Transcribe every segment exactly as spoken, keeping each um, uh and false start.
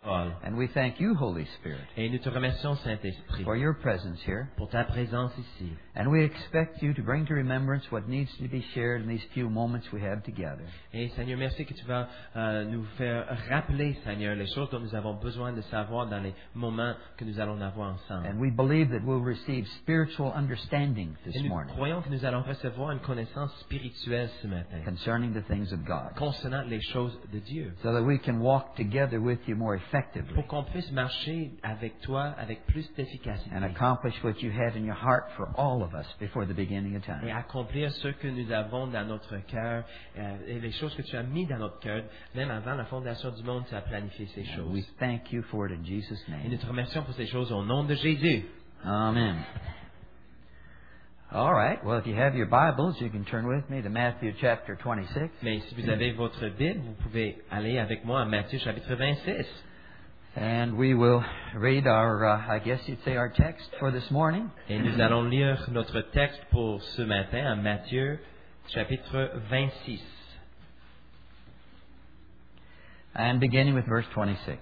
parole. And we thank you, Holy Spirit, Et nous te remercions, Saint-Esprit, for your presence here. pour ta présence ici. And we expect you to bring to remembrance what needs to be shared in these few moments we have together. Et Seigneur, merci que tu vas euh, nous faire rappeler, Seigneur, les choses dont nous avons besoin de savoir dans les moments que nous allons avoir ensemble. And we believe that we'll receive spiritual understanding this Et nous morning croyons que nous allons recevoir une connaissance spirituelle ce matin concerning the things of God, concernant les choses de Dieu, so that we can walk together with you more effectively pour qu'on puisse marcher avec toi avec plus d'efficacité and accomplish what you had in your heart for all of us before the beginning of et time. accomplir ce que nous avons dans notre cœur euh, et les choses que tu as mis dans notre cœur. Même avant la fondation du monde, tu as planifié ces And we choses. thank you for it in Jesus' Et name. nous te remercions pour ces choses au nom de Jésus. Amen. All right. Well, if you have your Bibles, you can turn with me to Matthew chapter twenty-six. Mais si vous avez votre Bible, vous pouvez aller avec moi à Matthieu chapitre vingt-six. And we will read our, uh, I guess you'd say, our text for this morning. Et nous allons lire notre texte pour ce matin à Matthieu chapitre vingt-six. And beginning with verse twenty-six.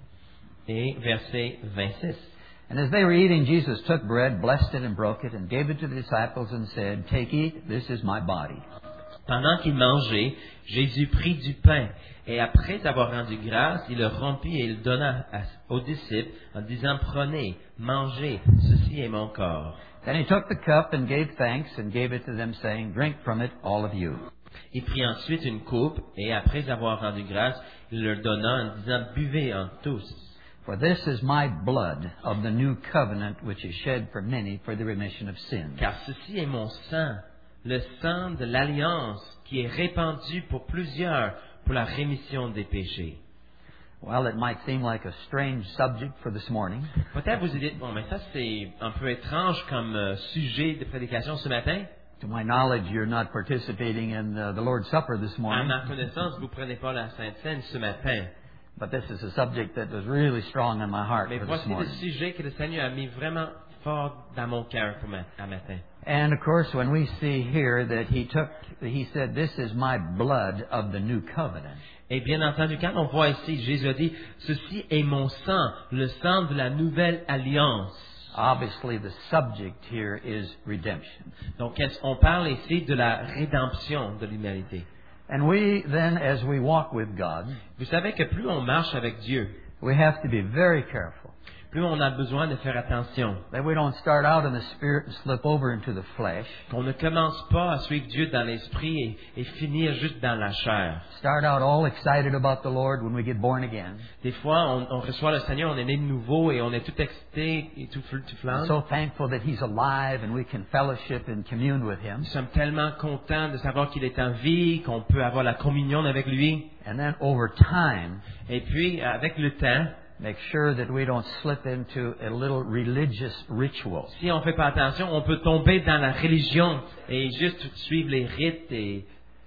Et verset vingt-six. And as they were eating, Jesus took bread, blessed it, and broke it, and gave it to the disciples, and said, Take, eat, this is my body. Pendant qu'ils mangeaient, Jésus prit du pain, et après avoir rendu grâce, il le rompit et il donna à- aux disciples en disant, Prenez, mangez, ceci est mon corps. Then he took the cup and gave thanks, and gave it to them, saying, Drink from it, all of you. Il prit ensuite une coupe, et après avoir rendu grâce, il leur donna en disant, Buvez en tous. For this is my blood of the new covenant, which is shed for many for the remission of sins. Car ceci est mon sang, le sang de l'alliance, qui est répandu pour plusieurs pour la rémission des péchés. Well, it might seem like a strange subject for this morning, Peut-être vous dites, bon, mais ça c'est un peu étrange comme euh, sujet de prédication ce matin. To my knowledge, you're not participating in uh, the Lord's Supper this À morning. ma connaissance, vous ne prenez pas la Sainte Seine ce matin. But this is a subject that was really strong in my heart Mais for this voici le morning. sujet que le Seigneur a mis vraiment fort dans mon cœur pour ma- à matin. And of course, when we see here that he took, he said, "This is my blood of the new covenant." Et bien entendu, quand on voit ici, Jésus a dit, ceci est mon sang, le sang de la nouvelle alliance. Obviously, the subject here is redemption. Donc, est-ce- on parle ici de la rédemption de l'humanité. And we then, as we walk with God, Vous savez que plus on marche avec Dieu, we have to be very careful plus on a besoin de faire attention. that we don't start out in the spirit and slip over into the flesh. Qu'on ne commence pas à suivre Dieu dans l'esprit et, et finir juste dans la chair. Start out all excited about the Lord when we get born again. Des fois, on, on reçoit le Seigneur, on est né de nouveau et on est tout excité et tout, fl- tout flamme. So thankful that He's alive and we can fellowship and commune with Him. Nous sommes tellement contents de savoir qu'il est en vie, qu'on peut avoir la communion avec lui. And then over time, Et puis, avec le temps, make sure that we don't slip into a little religious ritual. si on ne fait pas attention, on peut tomber dans la religion et juste suivre les rites et,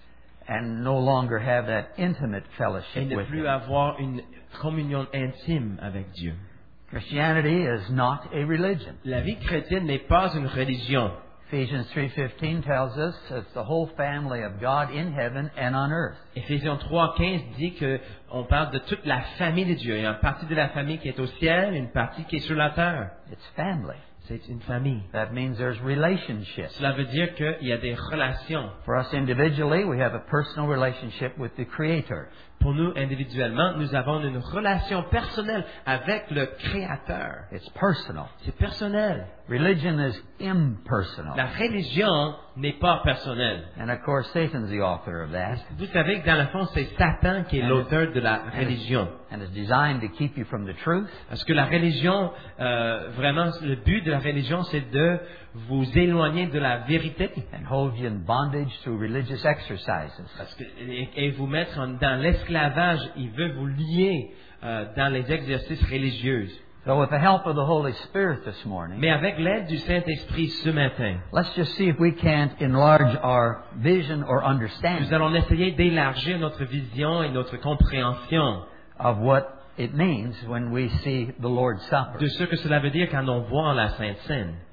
And no longer have that intimate et fellowship ne with plus Him. avoir une communion intime avec Dieu. Christianity is not a religion. La vie chrétienne n'est pas une religion. Ephesians three fifteen tells us it's the whole family of God in heaven and on earth. Éphésiens trois quinze dit que on parle de toute la famille de Dieu. Il y a une partie de la famille qui est au ciel, une partie qui est sur la terre. It's family. C'est une famille. That means there's relationships. Cela veut dire qu'il y a des relations. For us individually, we have a personal relationship with the Creator. Pour nous, individuellement, nous avons une relation personnelle avec le Créateur. It's personal. C'est personnel. Religion is impersonal. La religion n'est pas personnelle. And of course, Satan's the author of that. Vous savez que dans le fond, c'est Satan qui est l'auteur de la religion. And it's designed to keep you from the truth. Parce que la religion, euh, vraiment, le but de la religion, c'est de vous éloigner de la vérité. And hold you in bondage through religious exercises. Parce que, et, et vous mettre en- dans l'esclavage. Il veut vous lier euh, dans les exercices religieux. So with the help of the Holy Spirit this morning, Mais avec l'aide du Saint-Esprit ce matin, let's just see if we can't enlarge our vision or nous understanding allons essayer d'élargir notre vision et notre compréhension of what it means when we see the Lord's Supper. de ce que cela veut dire quand on voit la Sainte Seine.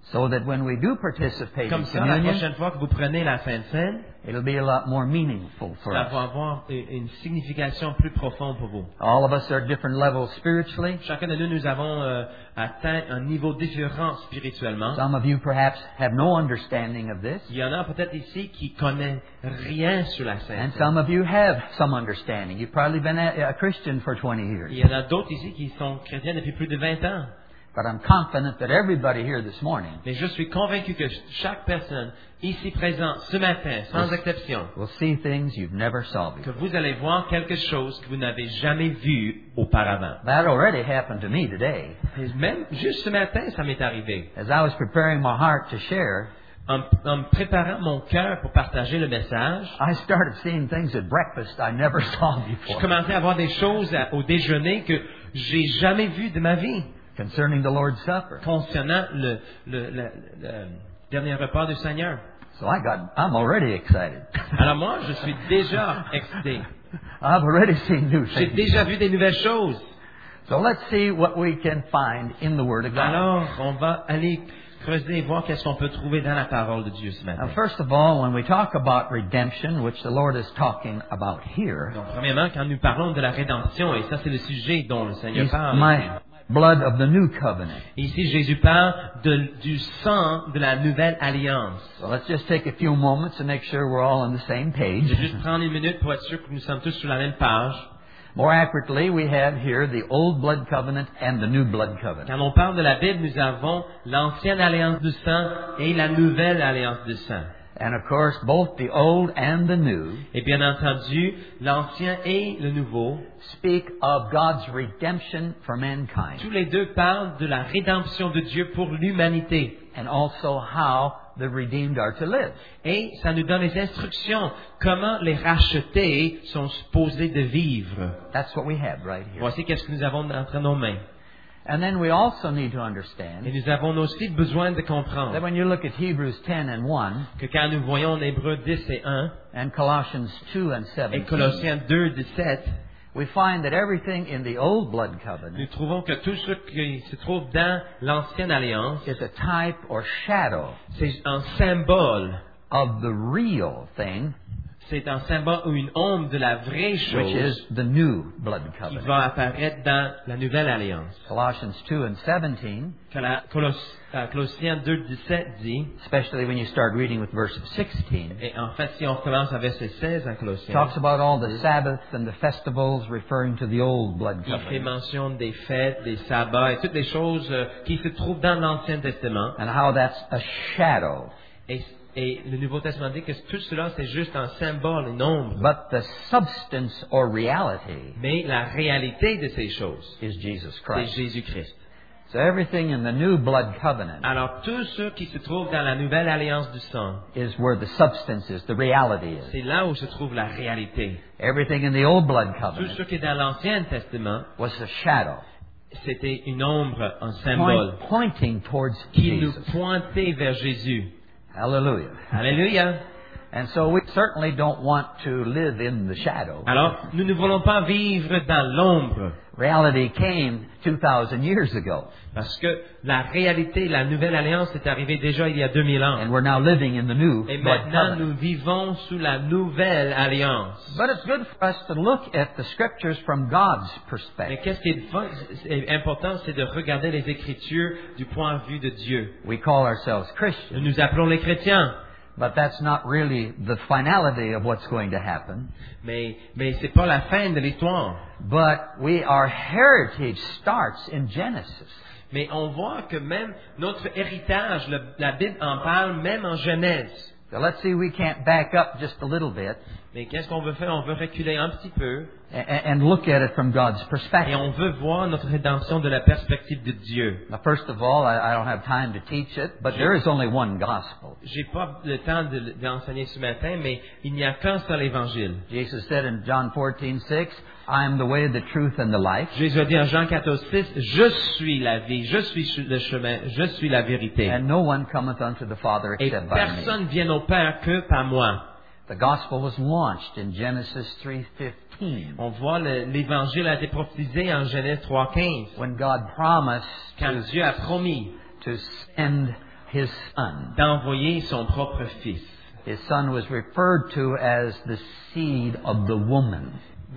So that when we do participate Comme in ça, la communion, prochaine fois que vous prenez la Sainte Seine, it'll be a lot more meaningful for ça us. va avoir une une signification plus profonde pour vous. All of us are at different levels spiritually. Chacun de nous, nous avons euh, atteint un niveau différent spirituellement. Some of you perhaps have no understanding of this, Il y en a peut-être ici qui connaissent rien sur la Sainte and Seine. some of you have some understanding. You've probably been a, a Christian for twenty years. Il y en a d'autres ici qui sont chrétiens depuis plus de vingt ans. But I'm confident that everybody here this morning Mais je suis convaincu que chaque personne ici présente ce matin, sans exception, will see things you've never saw que before. vous allez voir quelque chose que vous n'avez jamais vu auparavant. That already happened to me today. Et même juste ce matin, ça m'est arrivé. As I was preparing my heart to share, En, en me préparant mon cœur pour partager le message, I started seeing things at breakfast I never saw je before. commençais à voir des choses à- au déjeuner que j'ai jamais vues de ma vie. Concerning the Lord's Supper. Concernant le, le, le- le dernier repas du Seigneur. So I got, I'm already excited. Alors moi, je suis déjà excité. I've already seen new J'ai things. déjà vu des nouvelles choses. So let's see what we can find in the Word of God. Alors, on va aller creuser et voir qu'est-ce qu'on peut trouver dans la parole de Dieu ce Now, matin. first of all, when we talk about redemption, which the Lord is talking about here, Donc, premièrement, quand nous parlons de la rédemption, et ça c'est le sujet dont le Seigneur is parle. my blood of the new covenant. Ici, Jésus parle de- du sang de la nouvelle alliance. So let's just take a few moments to make sure we're all on the same Je vais page. juste prendre une minute pour être sûr que nous sommes tous sur la même page. More accurately, we have here the old blood covenant and the new blood covenant. Quand on parle de la Bible, nous avons l'ancienne alliance du sang et la nouvelle alliance du sang. And of course, both the old and the new Et bien entendu, l'ancien et le nouveau, speak of God's redemption for mankind, tous les deux parlent de la rédemption de Dieu pour l'humanité. and also how the redeemed are to live. Et ça nous donne les instructions, comment les rachetés sont supposés de vivre. That's what we have right here. Voici qu'est-ce que nous avons entre nos mains. And then we also need to Et understand nous avons aussi besoin de that comprendre when you look at Hebrews ten and one que quand nous voyons en Hébreux dix et un and Colossians two and et seventeen, Colossiens deux, dix-sept, we find that everything in the old blood nous covenant trouvons que tout ce qui se trouve dans l'ancienne alliance, is a type or shadow c'est un symbole. of the real thing, C'est un symbole ou une ombre de la vraie which chose is the new blood qui covenant. va apparaître dans la nouvelle alliance. Colossians two and seventeen, Col- Colos- euh, Colossiens deux, dix-sept dit, especially when you start reading with verse sixteen, et en fait, si on commence à verset seize en Colossiens, talks about all the Sabbaths and the festivals referring to the old blood il fait covenant, mention des fêtes, des sabbats et toutes les choses euh, qui se trouvent dans l'Ancien Testament. and how that's a shadow. Et, et le Nouveau Testament dit que tout cela, c'est juste un symbole, une ombre. But the substance or reality Mais la réalité de ces choses, is Jesus c'est Christ. Jésus-Christ. So everything in the new blood covenant Alors, tout ce qui se trouve dans la nouvelle alliance du sang, is where the substance is, the reality is. c'est là où se trouve la réalité. Everything in the old blood Tout covenant ce qui est dans l'Ancien Testament, was a shadow, c'était une ombre, un symbole, point, pointing towards qui nous Jesus. pointait vers Jésus. Hallelujah. Alléluia. And so we certainly don't want to live in the shadow. Alors, nous ne voulons pas vivre dans l'ombre, Reality came two thousand years ago, parce que la réalité, la nouvelle alliance est arrivée déjà il y a deux mille ans. and we're now living in the new Et blood maintenant, covenant. nous vivons sous la nouvelle alliance. But it's good for us to look at the scriptures from God's Mais perspective. qu'est-ce qui est fun- est important, c'est de regarder les Écritures du point de vue de Dieu. We call ourselves Nous Christians, nous appelons les chrétiens, but that's not really the finality of what's going to happen. mais, mais c'est pas la fin de l'histoire. But we, our heritage starts in Genesis. Mais on voit que même notre héritage, le- la Bible en parle même en Genèse. So let's see, we can't back up just a little bit Mais qu'est-ce qu'on veut faire? On veut reculer un petit peu and, and look at it from God's et perspective. on veut voir notre rédemption de la perspective de Dieu. Now, first of all, I, I don't have time to teach it, but there is only one gospel. J'ai pas le temps de- d'enseigner ce matin, mais il n'y a qu'un seul évangile. Jesus said in John fourteen six, I am the way, the truth, and the life. Jésus a dit en Jean quatorze six, je suis la vie, je suis le chemin, je suis la vérité. And no one cometh unto the Father Et except by me. personne vient au Père que par moi. The gospel was launched in Genesis three fifteen On voit le- l'évangile a été prophétisé en Genèse trois quinze. when God promised Quand to, Dieu a promis to send his son. d'envoyer son propre fils. His son was referred to as the seed of the woman.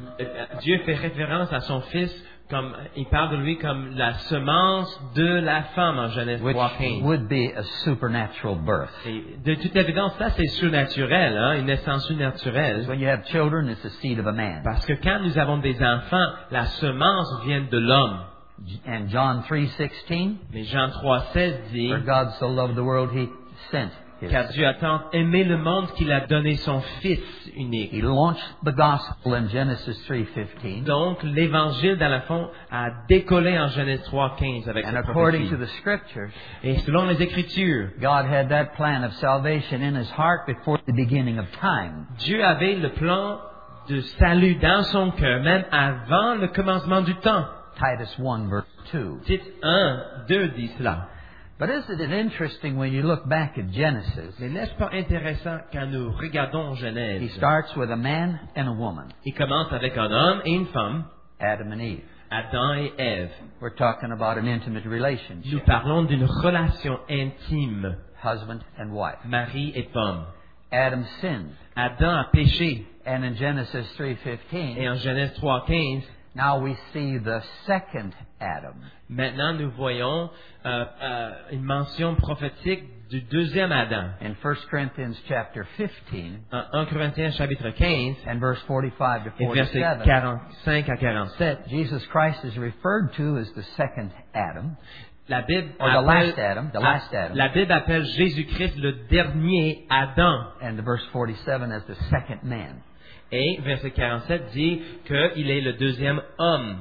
Dieu fait référence à son fils comme il parle de lui comme la semence de la femme en Genèse Which trois quinze. would be a supernatural birth. Et de toute évidence, ça c'est surnaturel, hein, une naissance surnaturelle. When you have children, it's the seed of a man. Parce que quand nous avons des enfants, la semence vient de l'homme. And John three sixteen, Mais Jean trois seize dit, for God so loved the world, he sent his car Dieu a tant aimé le monde qu'il a donné son Fils unique. He launched the gospel in Genesis three fifteen. Donc, l'Évangile, dans le fond, a décollé en Genèse trois quinze avec And cette according prophétie. to the scriptures, Et selon les Écritures, God had that plan of salvation in his heart before the beginning of time. Dieu avait le plan de salut dans son cœur, même avant le commencement du temps. Titus one verse two. Tite un, deux dit cela. But isn't it interesting when you look back at Genesis? Mais n'est-ce pas intéressant quand nous regardons He Genèse? starts with a man and a woman, Il commence avec un homme et une femme, Adam and Eve. Adam et Ève. We're talking about an intimate Nous relationship, parlons d'une relation intime, husband and wife. mari et femme. Adam sinned. Adam a péché. And in Genesis three Et fifteen, en Genèse trois quinze, now we see the second Adam. maintenant nous voyons euh, euh, une mention prophétique du deuxième Adam. In First Corinthians chapter fifteen En un Corinthiens chapitre quinze, and verse forty-five to et versets forty-seven, quarante-cinq à quarante-sept, Jesus Christ is referred to as the second Adam, la Bible or the appelle, last Adam, the last Adam, la Bible appelle Jésus-Christ le dernier Adam. and the verse forty-seven as the second man. Et verset quarante-sept dit qu'il est le deuxième homme.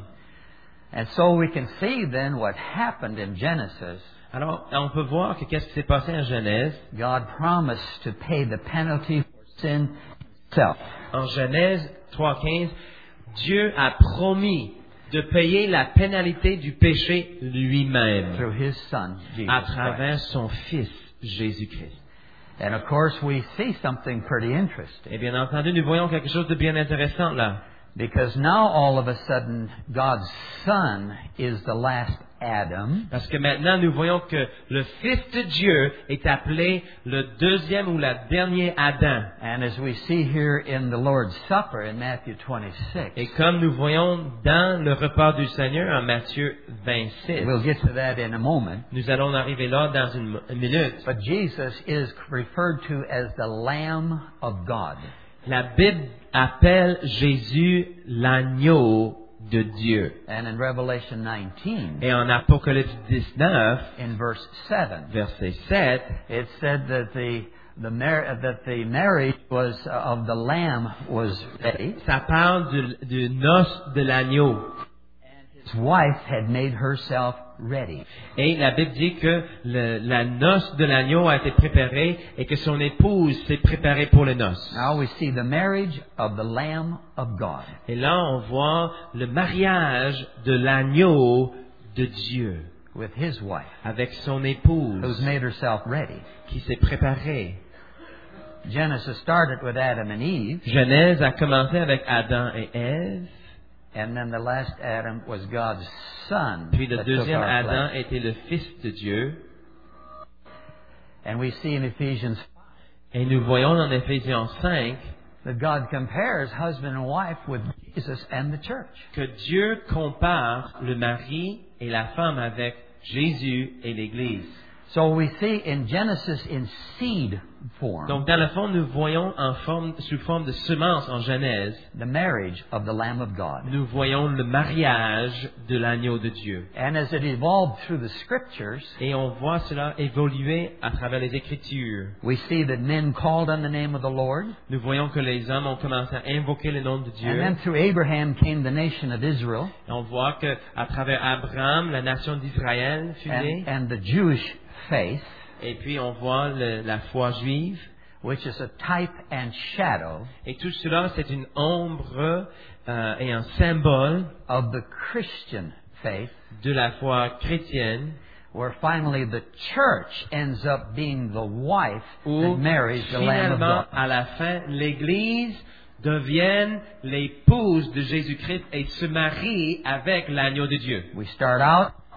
And so we can see then what happened in Genesis. Alors, on peut voir que qu'est-ce qui s'est passé en Genèse. God promised to pay the penalty for sin himself. En Genèse trois quinze, Dieu a promis de payer la pénalité du péché lui-même Through his son, Jesus à Christ. travers son Fils Jésus-Christ. And of course we see something pretty interesting. Et bien entendu, nous voyons quelque chose de bien intéressant là. Because now all of a sudden God's son is the last Adam. Parce que maintenant, nous voyons que le Fils de Dieu est appelé le deuxième ou le dernier Adam. And as we see here in the Lord's Supper in Matthew twenty-six, Et comme nous voyons dans le repas du Seigneur en Matthieu vingt-six, we'll get to that in a moment. nous allons arriver là dans une, une minute. But Jesus is referred to as the Lamb of God. La Bible appelle Jésus l'agneau de Dieu. And in Revelation nineteen, Et en Apocalypse dix-neuf, in verse seven, verset sept, it said that the the mar- that the marriage was uh, of the Lamb was ready. ça parle du, du noce de l'agneau. His wife had made herself ready. Et la Bible dit que le- la noce de l'agneau a été préparée et que son épouse s'est préparée pour les noces. Now we see the marriage of the Lamb of God. Et là, on voit le mariage de l'agneau de Dieu With his wife, avec son who's épouse made herself ready. qui s'est préparée. Genesis started with Adam and Eve, Genèse a commencé avec Adam et Ève, and then the last Adam was God's son puis le that took deuxième our Adam place. était le Fils de Dieu. And we see in Ephesians Et nous voyons dans Éphésiens cinq that God compares husband and wife with Jesus and the church. que Dieu compare le mari et la femme avec Jésus et l'Église. So we see in Genesis in seed form Donc, dans le fond, nous voyons en forme, sous forme de semence en Genèse, the marriage of the Lamb of God. nous voyons le mariage de l'agneau de Dieu. And as it evolved through the scriptures, Et on voit cela évoluer à travers les Écritures. we see that men called on the name of the Lord. Nous voyons que les hommes ont commencé à invoquer le nom de Dieu. And then through Abraham came the nation of Israel Et on voit que à travers Abraham, la nation d'Israël fut née. and, and the Jewish faith, Et puis on voit le- la foi juive. which is a type and shadow Et tout cela, c'est une ombre euh, et un symbole of the Christian faith, de la foi chrétienne, where finally the church ends up being the wife où that marries the Lamb of finalement, God. à la fin, l'Église devient l'épouse de Jésus-Christ et se marie avec l'agneau de Dieu. We start out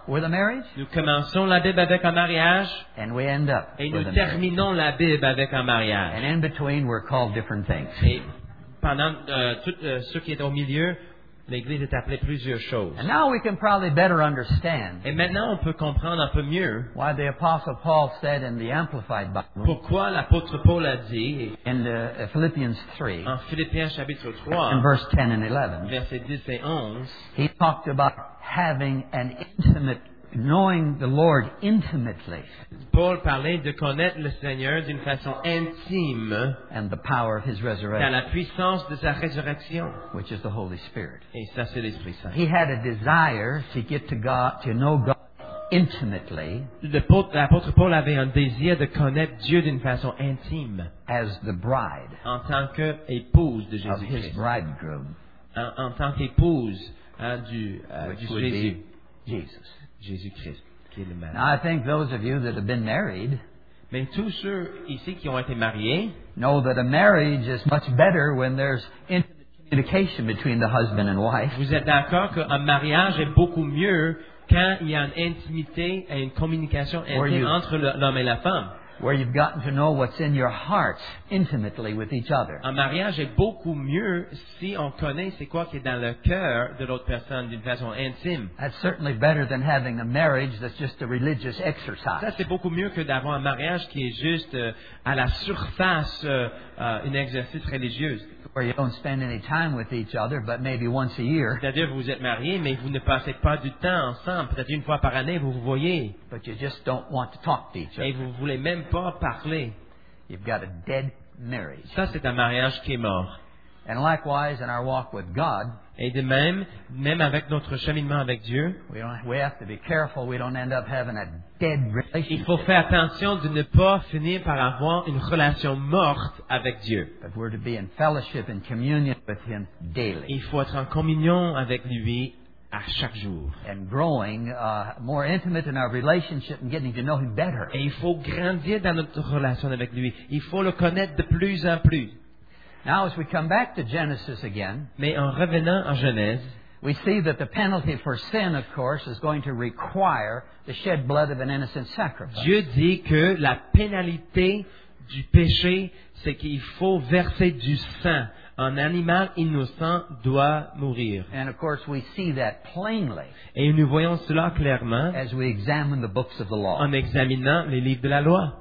with a marriage, Nous commençons la Bible avec un mariage and we end up et with nous a marriage. terminons la Bible avec un And mariage. in between, we're called different things. Et pendant euh, tout euh, ce qui est au milieu, l'Église est appelée plusieurs choses. And now we can probably better understand Et maintenant, on peut comprendre un peu mieux why the Apostle Paul said in the Amplified Bible, pourquoi l'apôtre Paul a dit in the, uh, Philippians three, en Philippiens chapitre in trois, verse ten and eleven, versets dix et onze, he talked about having an intimate, knowing the Lord intimately, Paul parlait de connaître le Seigneur d'une façon intime and the power of His dans resurrection, la puissance de sa résurrection. which is the Holy Spirit. Et ça, c'est l'Esprit Saint. He had a desire to get to God, to know God intimately L'apôtre l'apôtre Paul avait un désir de connaître Dieu d'une façon intime as the bride en tant qu'épouse de of His Jésus-Christ, bridegroom, en, en tant qu'épouse hein, du, euh, which du would Jésus, be Jesus. Jésus-Christ, qui est le mari. Now, I think those of you that have been married Mais tous ceux ici qui ont été mariés know that a marriage is much better when there's intimate communication between the husband and wife. Vous êtes d'accord qu'un mariage est beaucoup mieux quand il y a une intimité et une communication Or intime you- entre le- l'homme et la femme. Where you've gotten to know what's in your hearts intimately with each other. Un mariage est beaucoup mieux si on connaît c'est quoi qui est dans le cœur de l'autre personne d'une façon intime. That's certainly better than having a marriage that's just a religious Ça, exercise. c'est beaucoup mieux que d'avoir un mariage qui est juste euh, à la surface, euh, euh, un exercice religieux. Where you don't spend any time with each other, but maybe once a year, C'est-à-dire que vous êtes mariés, mais vous ne passez pas du temps ensemble. Peut-être une fois par année, vous vous voyez. but you just don't want to talk to each Et other. vous voulez même pas parler. You've got a dead marriage. Ça, c'est un mariage qui est mort. And likewise, in our walk with God, Et de même, même avec notre cheminement avec Dieu, we, don't, we have to be careful we don't end up having a dead il relationship. faut faire attention de ne pas finir par avoir une relation morte avec Dieu. But we're to be in fellowship and communion with Him daily. Il faut être en communion avec lui à chaque jour. And growing uh, more intimate in our relationship and getting to know Him better. Et il faut grandir dans notre relation avec lui. Il faut le connaître de plus en plus. Now, as we come back to Genesis again, Mais en revenant en Genèse, we see that the penalty for sin, of course, is going to require the shed blood of an innocent sacrifice. Dieu dit que la pénalité du péché, c'est qu'il faut verser du sang. Un animal innocent doit mourir. And of course, we see that plainly Et nous voyons cela clairement as we examine the books of the law. en examinant les livres de la loi.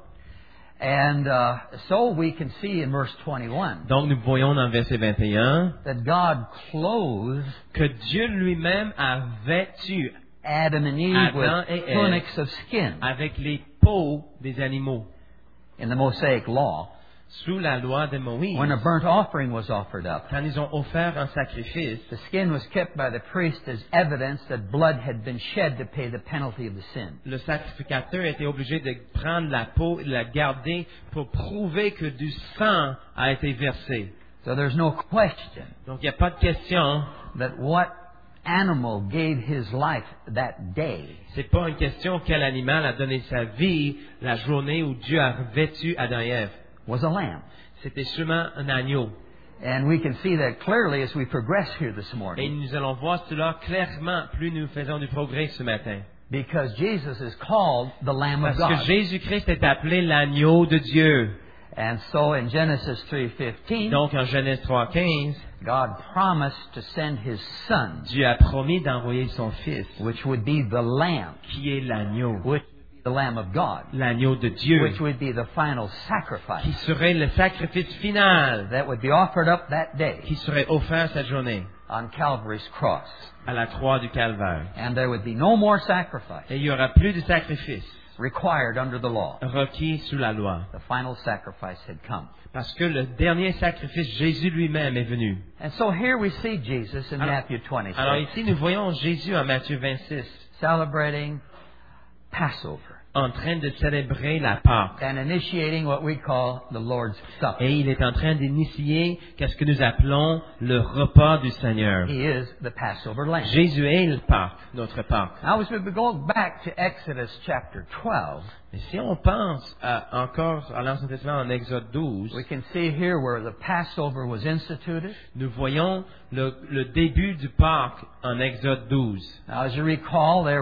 And uh, so we can see in verse twenty-one Donc nous voyons dans le verset vingt et un that God clothes que Dieu lui-même a vêtu Adam and Eve Adam et with Ève tunics of skin. avec les peaux des animaux. In the Mosaic law, Sous la loi de Moïse, when a burnt offering was offered up, quand ils ont offert un sacrifice, the skin was kept by the priest as evidence that blood had been shed to pay the penalty of the sin. le sacrificateur était obligé de prendre la peau et de la garder pour prouver que du sang a été versé. So there's no question Donc il n'y a pas de question. that what animal gave his life that day C'est pas une question quel animal a donné sa vie la journée où Dieu a vêtu Adam et Ève. was a lamb. C'était sûrement un agneau. And we can see that clearly as we progress here this Et morning, nous allons voir cela clairement plus nous faisons du progrès ce matin. because Jesus is called the Lamb of Parce que God. Jésus-Christ est appelé l'agneau de Dieu. And so in Genesis three fifteen, Donc en Genèse trois quinze, God promised to send His Son, Dieu a promis d'envoyer son Fils, which would be the Lamb, qui est l'agneau, which would be the Lamb of God, l'agneau de Dieu, which would be the final qui sacrifice serait le sacrifice final, that would be offered up that day qui serait offert cette journée on Calvary's cross. à la croix du Calvaire. And there would be no more sacrifice Et il n'y aura plus de sacrifice required under the law. requis sous la loi. The final sacrifice had come. Parce que le dernier sacrifice, Jésus lui-même est venu. And so here we see Jesus in Alors, Matthew twenty-six alors ici, nous voyons Jésus en Matthieu vingt-six celebrating Passover en train de célébrer la Pâque. and initiating what we call the Lord's Supper. Et il est en train d'initier qu'est-ce que nous appelons le repas du Seigneur. He is the Passover Lamb. Jésus est le Pâque, notre Pâque. Now, as we go back to Exodus chapter twelve, Mais si on pense à, encore à l'Ancien Testament en Exode douze, we can see here where the Passover was instituted. nous voyons le, le début du Pâque en Exode douze. Now, as you recall, there were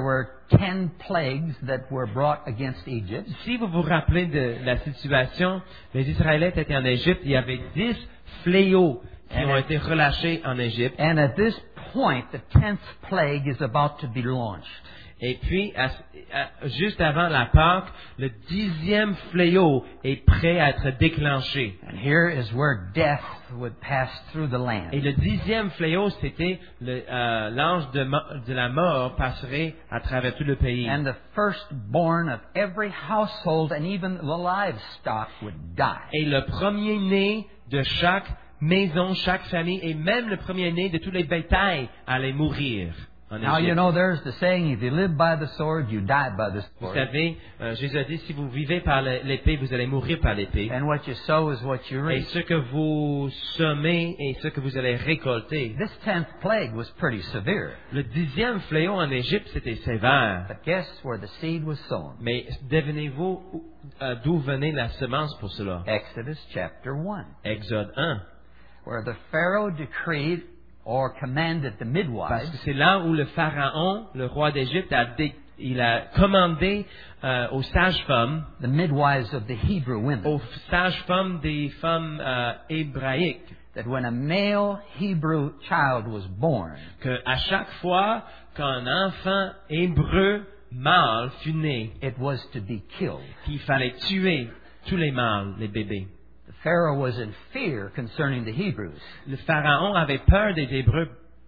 ten plagues that were brought against Egypt. Si vous vous rappelez de la situation, les Israélites étaient en Égypte, il y avait dix fléaux qui ont été relâchés en Égypte. And at this point, the tenth plague is about to be launched. Et puis, à- à- juste avant la Pâque, le dixième fléau est prêt à être déclenché. And here is where death would pass through the land. Et le dixième fléau, c'était le, euh, l'ange de, mo- de la mort passerait à travers tout le pays. And the firstborn of every household and even the livestock would die. Et le premier-né de chaque maison, chaque famille, et même le premier-né de tous les bétails allait mourir en Now, you Égypte. know, there's the saying, if you live by the sword, you die by the Vous sword. savez, euh, Jésus a dit, si vous vivez par le- l'épée, vous allez mourir par l'épée. And what you sow is what you Et reap. ce que vous semez et ce que vous allez récolter. This tenth plague was pretty severe. Le dixième fléau en Égypte, c'était sévère. But guess where the seed was sown? Mais devinez-vous où- euh, d'où venait la semence pour cela? Exodus chapter one, Exode un. where the Pharaoh decreed or commanded the Parce que midwives c'est là où le Pharaon, le roi d'Égypte, a, dé- il a commandé euh, aux sages-femmes, the midwives of the Hebrew women, aux sages-femmes des femmes euh, hébraïques, that when a male Hebrew child was born, qu'à chaque fois qu'un enfant hébreu mâle fut né, it was to be killed. qu'il fallait tuer tous les mâles, les bébés. The Pharaoh was in fear concerning the Hebrews. Le Pharaon avait peur des Hébreux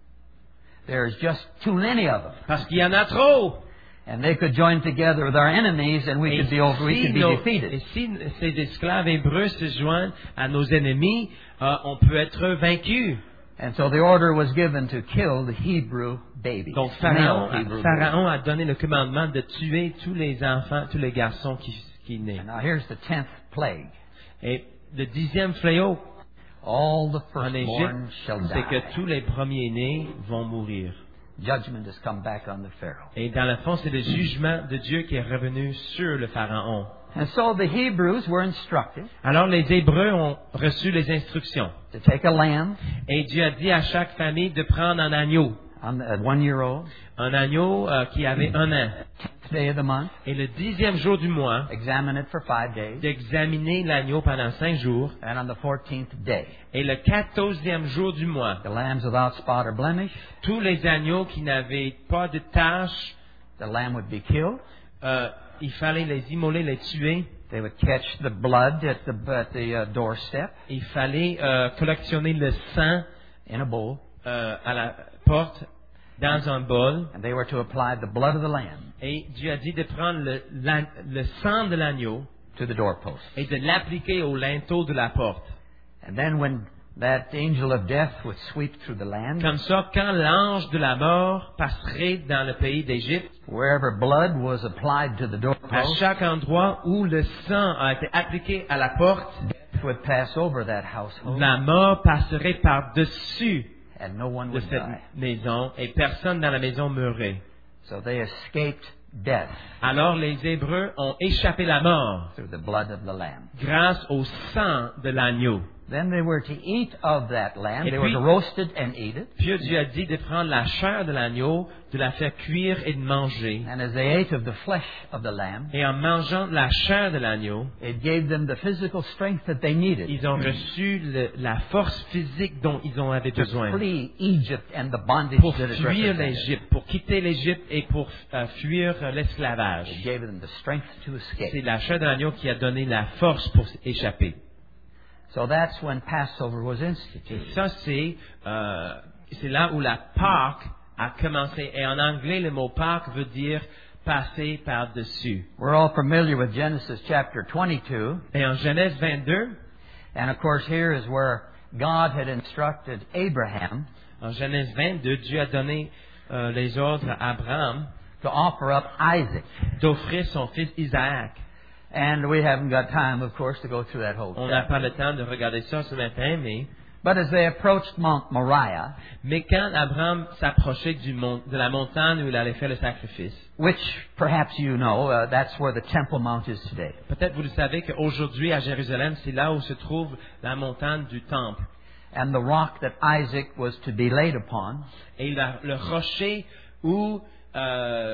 There's just too many of them. parce qu'il y en a trop. And they could join together with our enemies and we Et could be over, we si, could be nos- et defeated. si ces esclaves hébreux se joignent à nos ennemis, euh, on peut être vaincu. And so the order was given to kill the Hebrew babies. Donc male Pharaon, Hebrew babies. Pharaon a donné le commandement de tuer tous les enfants, tous les garçons qui, qui naissent. And now here's the tenth plague. Et le dixième fléau All the en firstborn Égypte, shall c'est que die. tous les premiers-nés vont mourir. Judgment has come back on the Pharaoh. Et dans le fond, c'est le jugement de Dieu qui est revenu sur le Pharaon. And so the Hebrews were instructed Alors les Hébreux ont reçu les instructions. to take a lamb Et Dieu a dit à chaque famille de prendre un agneau. on the, at one year old, Un agneau euh, qui avait un an. tenth day of the month, Et le dixième jour du mois, examine it for five days, d'examiner l'agneau pendant cinq jours. and on the fourteenth day, Et le quatorzième jour du mois, the lambs without spot or blemish, tous les agneaux qui n'avaient pas de tache, the lamb would be killed. euh, il fallait les immoler, les tuer. They would catch the blood at the, at the uh, doorstep Il fallait euh, collectionner le sang in a bowl, euh, à la porte dans un bol. and they were to apply the blood of the lamb Et Dieu a dit de prendre le, la- le sang de l'agneau to the doorpost. et de l'appliquer au linteau de la porte. And then when that angel of death would sweep through the land, Comme ça, quand l'ange de la mort passerait dans le pays d'Égypte, wherever blood was applied to the à doorpost, chaque endroit où le sang a été appliqué à la porte, death would pass over that household, la mort passerait par-dessus and no one de would cette die. maison et personne dans la maison mourrait. So they escaped death Alors les Hébreux ont échappé la mort through the blood of the lamb. grâce au sang de l'agneau. Then they were to eat of that lamb. Et They were puis- to roast it and eat it. Puis Dieu a dit de prendre la chair de l'agneau, de la faire cuire et de manger. And as they ate of the flesh of the lamb, Et en mangeant la chair de l'agneau, it gave them the physical strength that they needed ils ont reçu le- la force physique dont ils en avaient to besoin flee Egypt and the bondage pour that it fuir represented. l'Égypte, pour quitter l'Égypte et pour euh, fuir euh, l'esclavage. It gave them the strength to C'est escape. la chair de l'agneau qui a donné la force pour échapper. So that's when Passover was Et instituted. ça, c'est euh, c'est là où la Pâque a commencé. Et en anglais, le mot Pâque veut dire passer par-dessus. We're all familiar with Genesis chapter twenty-two. Et en Genèse vingt-deux, And of course, here is where God had instructed Abraham en Genèse vingt-deux, Dieu a donné euh, les ordres à Abraham to offer up Isaac. d'offrir son fils Isaac. And we haven't got time, of course, to go through that whole On n'a chapter. pas le temps de regarder ça ce matin, mais, But as they approached Mount Moriah, mais quand Abraham s'approchait du mont, de la montagne où il allait faire le sacrifice, which perhaps you know, uh, that's where the Temple Mount is today. peut-être vous le savez qu'aujourd'hui à Jérusalem, c'est là où se trouve la montagne du temple. And the rock that Isaac was to be laid upon Et la- le rocher où euh,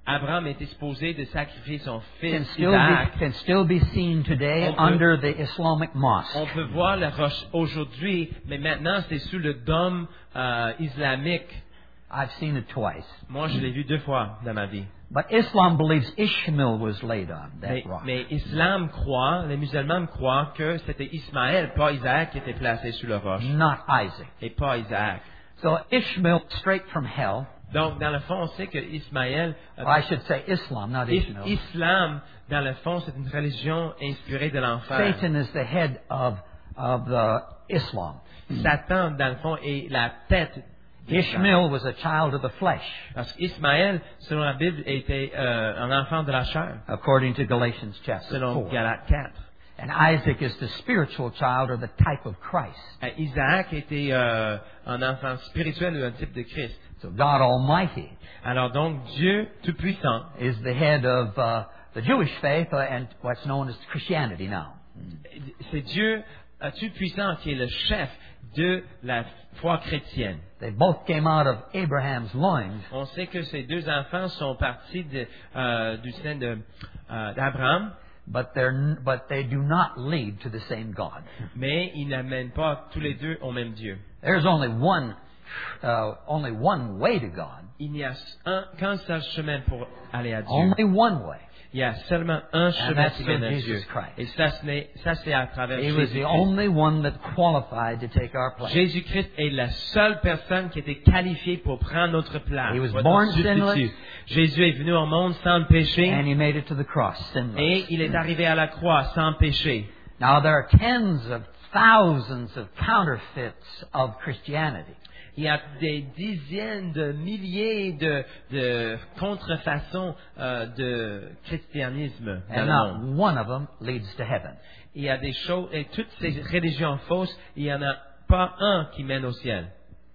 Abraham était supposé de sacrifier son can fils still Isaac. be, can still be seen today On peut- under the Islamic mosque. On peut voir la roche aujourd'hui, mais maintenant c'est sous le dôme euh, islamique. I've seen it twice. Moi, je l'ai vu deux fois dans ma vie. But Islam believes Ishmael was laid on that Mais, rock. mais Islam croit, les musulmans croient que c'était Ismaël, pas Isaac, qui était placé sous la roche, Not Isaac. et pas Isaac. So Ishmael, straight from hell, Donc, dans le fond, on sait que Ismaël, euh, or I should say Islam, not Is- Ishmael. Islam, dans le fond, c'est une religion inspirée de l'enfer. Satan is the head of, of the Islam. Satan, dans le fond, est la tête d'Islam. Ishmael was a child of the flesh, Parce qu'Ismaël, selon la Bible, était euh, un enfant de la chair, according to Galatians chapter selon four. Galates quatre. And Isaac is the spiritual child or the type of Christ. Euh, Isaac était euh, un enfant spirituel ou un type de Christ. So God Almighty Alors donc, Dieu Tout-Puissant is the head of uh, the Jewish faith uh, and what's known as Christianity now. c'est Dieu euh, Tout-Puissant qui est le chef de la foi chrétienne. They both came out of Abraham's loins, On sait que ces deux enfants sont partis de, euh, du sein de, euh, d'Abraham, but they're but they do not lead to the same God. mais ils n'amènent pas tous les deux au même Dieu. There's only one uh, only one way to God. Il n'y a un, qu'un seul chemin pour aller à Dieu. Only one way. Il y a seulement un chemin that's qui mène à through Dieu. Jesus Christ. Et ça, ce n'est- ça, c'est à travers He was the Jésus-Christ. only one that qualified to take our place. Jésus-Christ est la seule personne qui était qualifiée pour prendre notre place. He was pour être born notre substitut. sinless. Jésus est venu au monde sans le péché And he made it to the cross, sinless. et il est arrivé à la croix sans péché. Now there are tens of thousands of counterfeits of Christianity. Il y a des dizaines de milliers de, de contrefaçons euh, de christianisme dans And le monde. not one of them leads to heaven. Il y a des choses, et toutes ces religions fausses, il n'y en a pas un qui mène au ciel.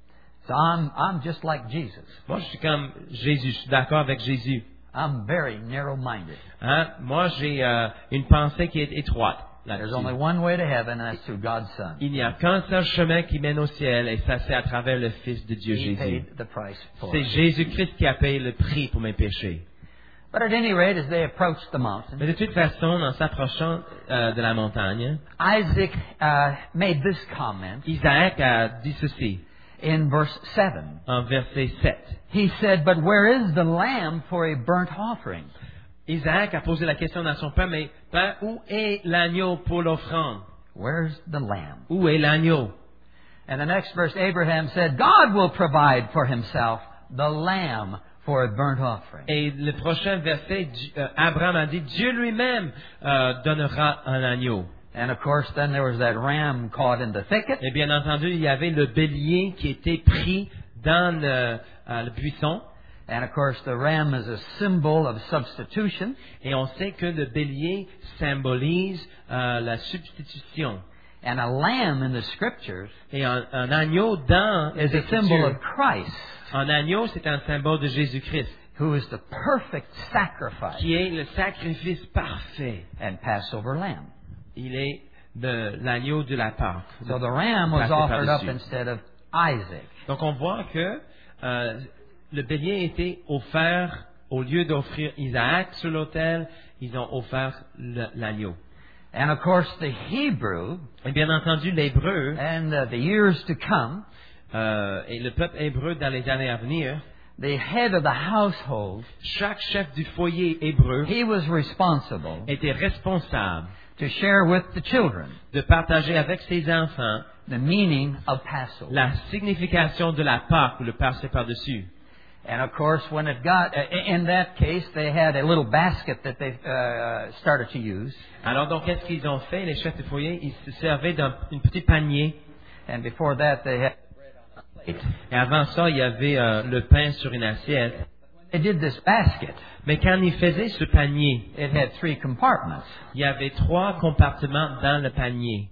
So I'm, I'm just like Jesus. Moi, je suis comme Jésus, je suis d'accord avec Jésus. I'm very narrow-minded. Hein? Moi, j'ai euh, une pensée qui est étroite There's là-dessus. only one way to heaven, and that's through God's Son. Il n'y a qu'un seul chemin qui mène au ciel, et ça, c'est à travers le Fils de Dieu, He Jésus. paid the price for C'est it. Jésus-Christ qui a payé le prix pour mes péchés. But at any rate, as they approached the mountain, Mais de toute façon, en s'approchant euh, de la montagne, Isaac uh, made this comment Isaac a dit ceci, in verse seven. en verset sept. He said, "But where is the lamb for a burnt offering?" Isaac a posé la question dans son père, mais Père, où est l'agneau pour l'offrande? Where's the lamb? Où est l'agneau? And the next verse, Abraham said, "God will provide for himself the lamb for a burnt offering." Et le prochain verset, Dieu- euh, Abraham a dit, Dieu lui-même euh, donnera un agneau. And of course, then there was that ram caught in the thicket. Et bien entendu, il y avait le bélier qui était pris dans le, euh, le buisson. And of course, the ram is a symbol of substitution. Et on sait que le bélier symbolise euh, la substitution. And a lamb in the scriptures Et un, un agneau dans les is a symbol of Écritures, Christ, un agneau, c'est un symbole de Jésus-Christ, who is the perfect sacrifice qui est le sacrifice parfait. and Passover lamb. Il est de l'agneau de la Pâque. So the ram was Passé offered up par-dessus. instead of Isaac. Donc on voit que euh, le bélier était offert, au lieu d'offrir Isaac sur l'autel, ils ont offert le- l'agneau. And of course, the Hebrew Et bien entendu, l'hébreu and uh, the years to come, euh, et le peuple hébreu dans les années à venir, the head of the household, chaque chef du foyer hébreu he was responsible était responsable to share with the children de partager avec ses enfants the meaning of Passover. la signification de la Pâque ou le passer par-dessus. And of course, when it got, uh, in that case, they had a little basket that they uh, started to use. Alors donc, qu'est-ce qu'ils ont fait, les chefs du foyer? Ils se servaient d'un un petit panier. And before that, they had bread on a plate. Et avant ça, il y avait euh, le pain sur une assiette. They did this basket. Mais quand ils faisaient ce panier, It had three compartments il y avait trois compartiments dans le panier.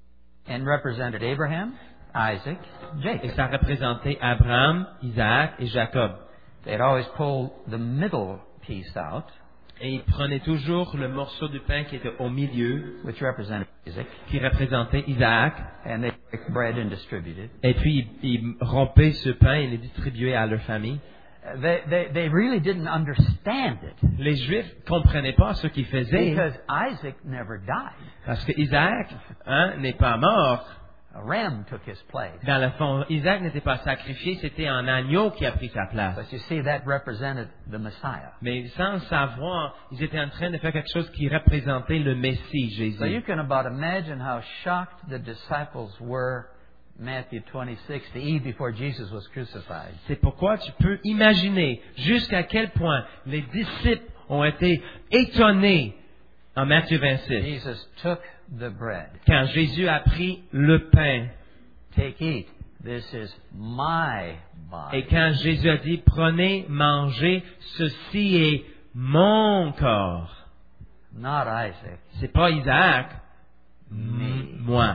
and represented Abraham, Isaac, Et Jacob. ça représentait Abraham, Isaac et Jacob. They'd always pull the middle piece out, Et ils prenaient toujours le morceau de pain qui était au milieu, which represented Isaac, qui représentait Isaac. and they'd break bread and distribute it. Et puis, ils, ils rompaient ce pain et le distribuaient à leur famille. they, they, they really didn't understand it. Les Juifs comprenaient pas ce qu'ils faisaient Because Isaac never died. parce que Isaac hein, n'est pas mort. A ram took his place. Dans le fond, Isaac n'était pas sacrifié, c'était un agneau qui a pris sa place. But you see, that represented the Messiah. Mais sans le savoir, ils étaient en train de faire quelque chose qui représentait le Messie, So you Jésus. can about imagine how shocked the disciples were, Matthew twenty-six, the eve before Jesus was crucified. C'est pourquoi tu peux imaginer jusqu'à quel point les disciples ont été étonnés en Matthieu vingt-six. Jesus took the bread. Quand Jésus a pris le pain Take, eat. This is my body. et quand Jésus a dit, prenez, mangez, ceci est mon corps. Not Isaac. C'est pas Isaac, Me. moi.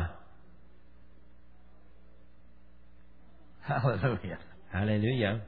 Hallelujah. Alléluia.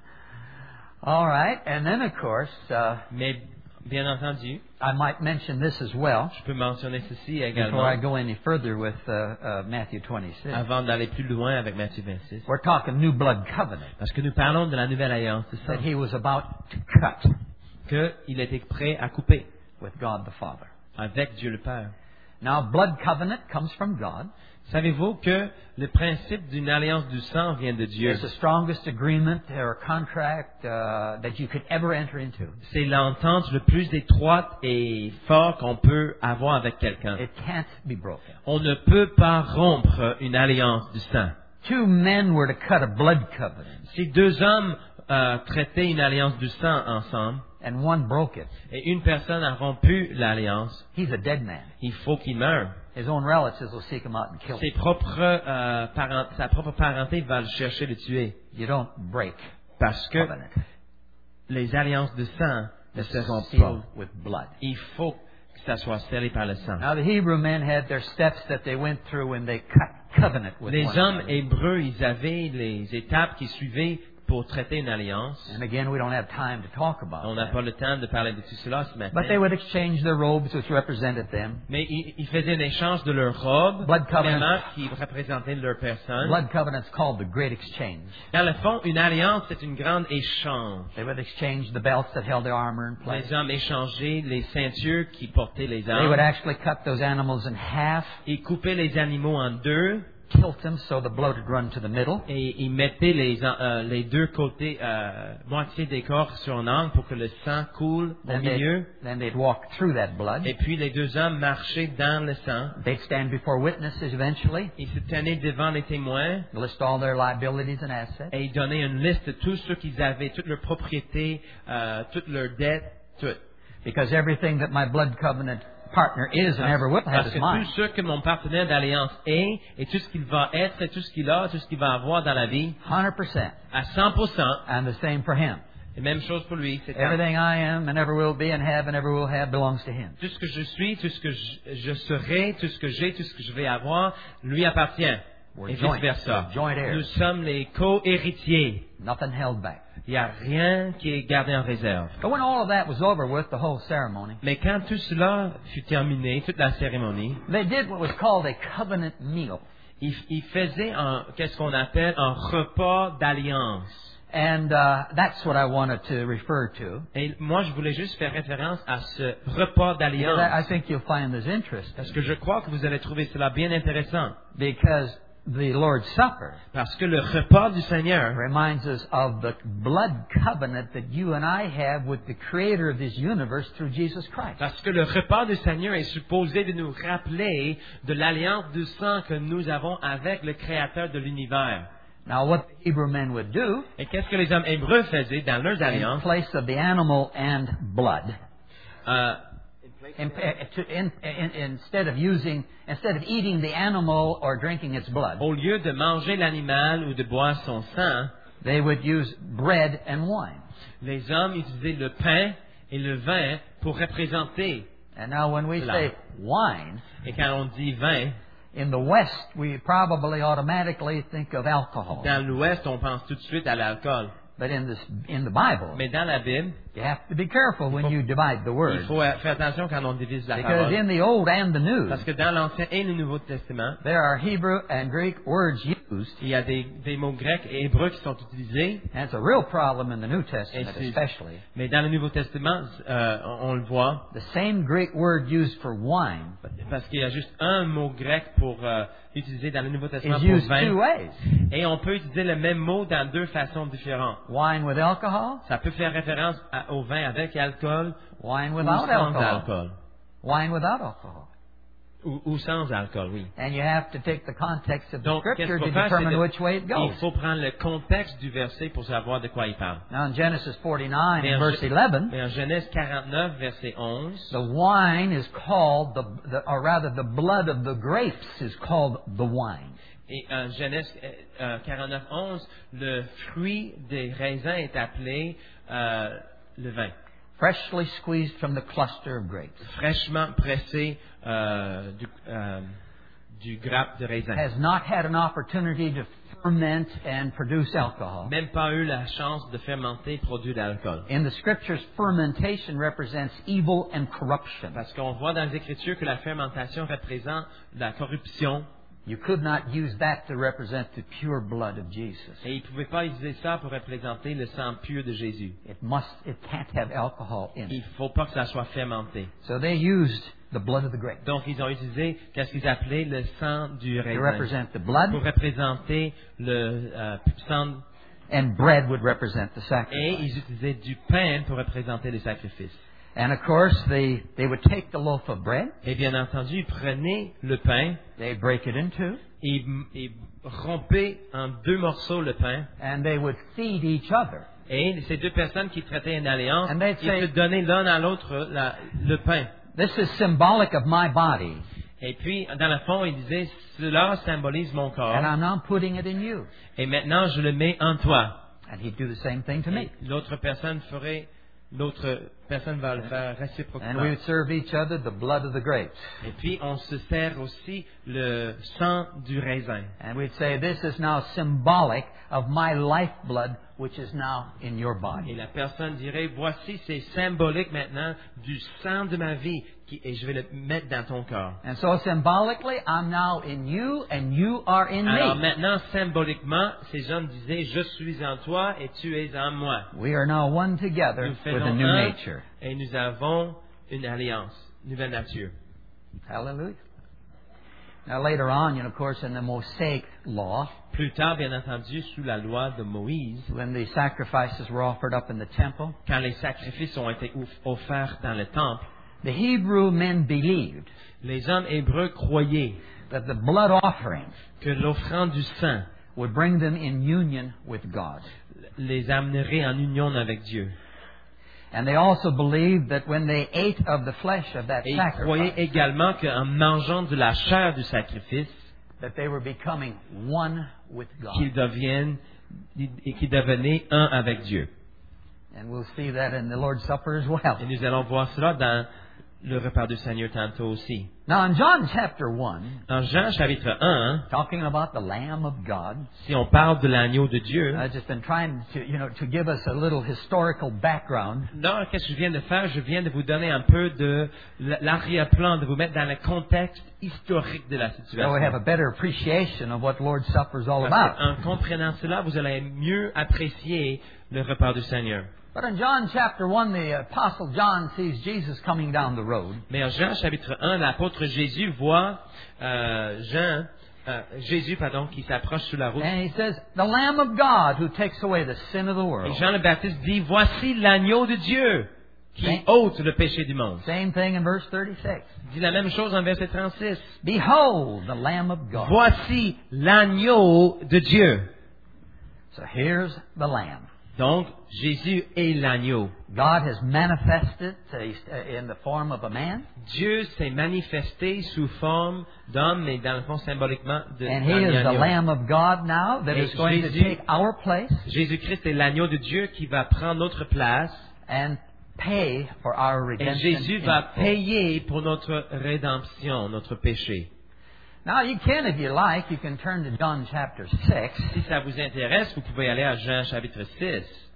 All right. And then, of course, uh, Mais, bien entendu, I might mention this as well je peux mentionner ceci before également I go any further with uh, uh, Matthew twenty-six. avant d'aller plus loin avec Matthieu vingt-six. We're talking new blood covenant Parce que nous parlons de la nouvelle alliance, c'est ça, that he was about to cut qu'il était prêt à couper with God the Father. avec Dieu le Père. Now, blood covenant comes from God. Savez-vous que le principe d'une alliance du sang vient de Dieu? It's the strongest agreement or contract uh, that you could ever enter into. C'est l'entente le plus étroite et forte qu'on peut avoir avec quelqu'un. It can't be broken. On ne peut pas rompre une alliance du sang. Two men were to cut a blood covenant, Si deux hommes euh, traitaient une alliance du sang ensemble and one broke it. et une personne a rompu l'alliance, He's a dead man. il faut qu'il meure. His own relatives will seek him out and kill Ses him. propres, euh, parent- sa propre parenté va le chercher, le tuer. You don't break Parce que covenant. les alliances de sang ne se rompent Sealed pas. with blood. Il faut que ça soit scellé par le sang. Now, the Hebrew men had their steps that they went through when they cut covenant with Les one hommes another. hébreux, ils avaient les étapes qu'ils suivaient pour traiter une alliance. And again, we don't have time to talk about On n'a that. pas le temps de parler de tout cela ce But they matin. would exchange their robes, which represented them. Mais ils, ils faisaient un échange de leurs robes, Blood covenant. premièrement, qui représentaient leur personne. Blood covenant's called the Great Exchange. Dans le fond, une alliance, c'est une grande échange. They would exchange the belts that held their armor in place. Les hommes échangeaient les ceintures qui portaient les They would armes. actually cut those animals in half, Ils coupaient les animaux en deux tilt them so the blood would run to the middle. et ils mettaient les, euh, les deux côtés, euh, moitié des corps sur un angle pour que le sang coule au Then milieu. they'd, then they'd walk through that blood. Et puis les deux hommes marchaient dans le sang. They'd stand before witnesses eventually, Ils se tenaient devant les témoins list all their liabilities and assets. et ils donnaient une liste de tout ce qu'ils avaient, toutes leurs propriétés, euh, toutes leurs dettes, tout. Because everything that my blood covenant partner is and ever will have Parce is que mine. tout ce que mon partenaire d'alliance est, et tout ce qu'il va être, et tout ce qu'il a, tout ce qu'il va avoir dans la vie, one hundred percent. à cent pour cent, And the same for him. et même chose pour lui, c'est Everything I am and ever will be and have and ever will have belongs to him. tout ce que je suis, tout ce que je, je serai, tout ce que j'ai, tout ce que je vais avoir, lui appartient. We're Et joint. vice-versa. We're joint heirs. Nous sommes les co-héritiers. Nothing held back. Il n'y a rien qui est gardé en réserve. But when all of that was over with, the whole ceremony, Mais quand tout cela fut terminé, toute la cérémonie, they did what was called a covenant meal. il, il faisait un, qu'est-ce qu'on appelle un repas d'alliance. And uh, that's what I wanted to refer to. Et moi, je voulais juste faire référence à ce repas Because I I d'alliance. think you'll find this interesting. Parce que je crois que vous allez trouver cela bien intéressant. Because the Lord's Supper Parce que le repas du Seigneur reminds us of the blood covenant that you and I have with the Creator of this universe through Jesus Christ. Parce que le repas du Seigneur est supposé de nous rappeler de l'alliance du sang que nous avons avec le Créateur de l'univers. Now, what the Hebrew men would do, Et qu'est-ce que les hommes hébreux faisaient dans leurs in alliances? place of the animal and blood, Euh, in, to, in, in, instead of using, instead of eating the animal or drinking its blood, au lieu de manger l'animal ou de boire son sang, they would use bread and wine. les hommes utilisaient le pain et le vin pour représenter. And now, when we Cela. say wine, Et quand on dit vin, in the West, we probably automatically think of alcohol. dans l'Ouest, on pense tout de suite à l'alcool. But in this, in the Bible, Mais dans la Bible, you have to be careful when you divide the il word. faut faire attention quand on divise la Because parole. in the Old and the New, Parce que dans l'Ancien et le Nouveau Testament, there are Hebrew and Greek words used. il y a des, des mots grecs et hébreux qui sont utilisés. And it's a real problem in the New Et Testament, c'est- especially. Mais dans le Nouveau Testament, euh, on, on le voit, The same Greek word used for wine parce qu'il y a juste un mot grec pour euh, utiliser dans le Nouveau Testament is pour used two vin. ways. Et on peut utiliser le même mot dans deux façons différentes. Wine with alcohol, Ça peut faire référence à- au vin avec alcool wine ou without sans alcohol. alcool. Wine without alcohol. Ou, ou sans alcool, oui. And you have to take the context of the Donc, qu'est-ce scripture qu'il to faut faire, c'est determine de- which way it il goes. faut prendre le contexte du verset pour savoir de quoi il parle. Now in Genesis forty-nine, Mais and en, verse Ge- eleven, mais en Genèse quarante-neuf, verset onze, the wine is called the, the, or rather the blood of the grapes is called the wine. et en Genèse euh, euh, quarante-neuf, onze, le fruit des raisins est appelé euh, le vin. Freshly squeezed from the cluster of grapes. Fraîchement pressé euh, du, euh, du grappe de raisin. Has not had an opportunity to ferment and produce alcohol. Même pas eu la chance de fermenter et produire de l'alcool. In the scriptures, fermentation represents evil and corruption. Parce qu'on voit dans les Écritures que la fermentation représente la corruption. You could not use that to represent the pure blood of Jesus. Et ils ne pouvaient pas utiliser ça pour représenter le sang pur de Jésus. It must, it can't have alcohol in Il it. ne faut pas que ça soit fermenté. So they used the blood of the grape Donc, ils ont utilisé qu'est-ce qu'ils appelaient le sang du to raisin represent the pour blood, représenter le euh, sang. and bread would represent the Et sacrifice. ils utilisaient du pain pour représenter les sacrifices. And of course, they, they would take the loaf of bread, Et bien entendu, ils prenaient le pain, they break it in two, ils, ils rompaient en deux morceaux le pain. and they would feed each other. Et ces deux personnes qui traitaient une alliance, And they'd ils say- se donnaient l'un à l'autre la- le pain. This is symbolic of my body, Et puis, dans le fond, il disait, cela symbolise mon corps. and I'm now putting it in you. Et maintenant, je le mets en toi. And he'd do the same thing to me. Et l'autre personne ferait, l'autre personne va le faire And we réciproquement. would serve each other the blood of the grapes. Et puis, on se sert aussi le sang du raisin. And we'd say, this is now symbolic of my lifeblood, which is now in your Et body. la personne dirait, voici, c'est symbolique maintenant du sang de ma vie, qui, et je vais le mettre dans ton corps. And so symbolically, I'm now in you, and you are in Alors me. maintenant, symboliquement, ces hommes disaient, je suis en toi et tu es en moi. We are now one together Nous with a faisons new un nature. et nous avons une alliance, nouvelle nature. Hallelujah. Now later on, you know, of course, in the Mosaic law, Plus tard, bien entendu, sous la loi de Moïse, when the sacrifices were offered up in the temple, quand les sacrifices ont été off- offerts dans le temple, the Hebrew men believed les hommes hébreux croyaient that the blood offering que l'offrande du sang would bring them in union with God. les amènerait en union avec Dieu. And they also believed that when they ate of the flesh of that Et ils croyaient sacrifice, également qu'en mangeant de la chair du sacrifice, that they were becoming one with qu'ils God. deviennent et qu'ils devenaient un avec Dieu. And we'll see that in the Lord's Supper as Et well. nous allons voir cela dans le repas du Seigneur tantôt aussi. Now in John chapter one, En Jean chapitre un, talking about the Lamb of God, si on parle de l'agneau de Dieu, I've just been trying to, you know, to give us a little historical background. là, qu'est-ce que je viens de faire? Je viens de vous donner un peu de l'arrière-plan, de vous mettre dans le contexte historique de la So we situation. have a better appreciation of what the Lord's Supper is all Parce about. qu'en comprenant cela, vous allez mieux apprécier le repas du Seigneur. But in John chapter one, the Apostle John sees Jesus coming down the road. Mais en Jean chapitre un, l'apôtre Jésus voit euh, Jean, euh, Jésus pardon, qui s'approche sur la route. And he says, the Lamb of God who takes away the sin of the Et world. Jean le Baptiste dit, voici l'agneau de Dieu qui Hein? ôte le péché du monde. Same thing in verse thirty-six. Il dit la même chose en verset trente-six. Behold, the Lamb of God. Voici l'agneau de Dieu. So here's the Lamb. Donc, Jésus est l'agneau. God has manifested uh, in the form of a man, Dieu s'est manifesté sous forme d'homme, mais dans le fond symboliquement de and He is the l'agneau. Lamb of God now that Et is going to Jésus- take our place Jésus-Christ est l'agneau de Dieu qui va prendre notre place. and pay for our Et redemption. Jésus in va full. payer pour notre rédemption, notre péché. Now you can, if you like, you can turn to John chapter six, Si ça vous intéresse, vous pouvez aller à Jean chapitre six.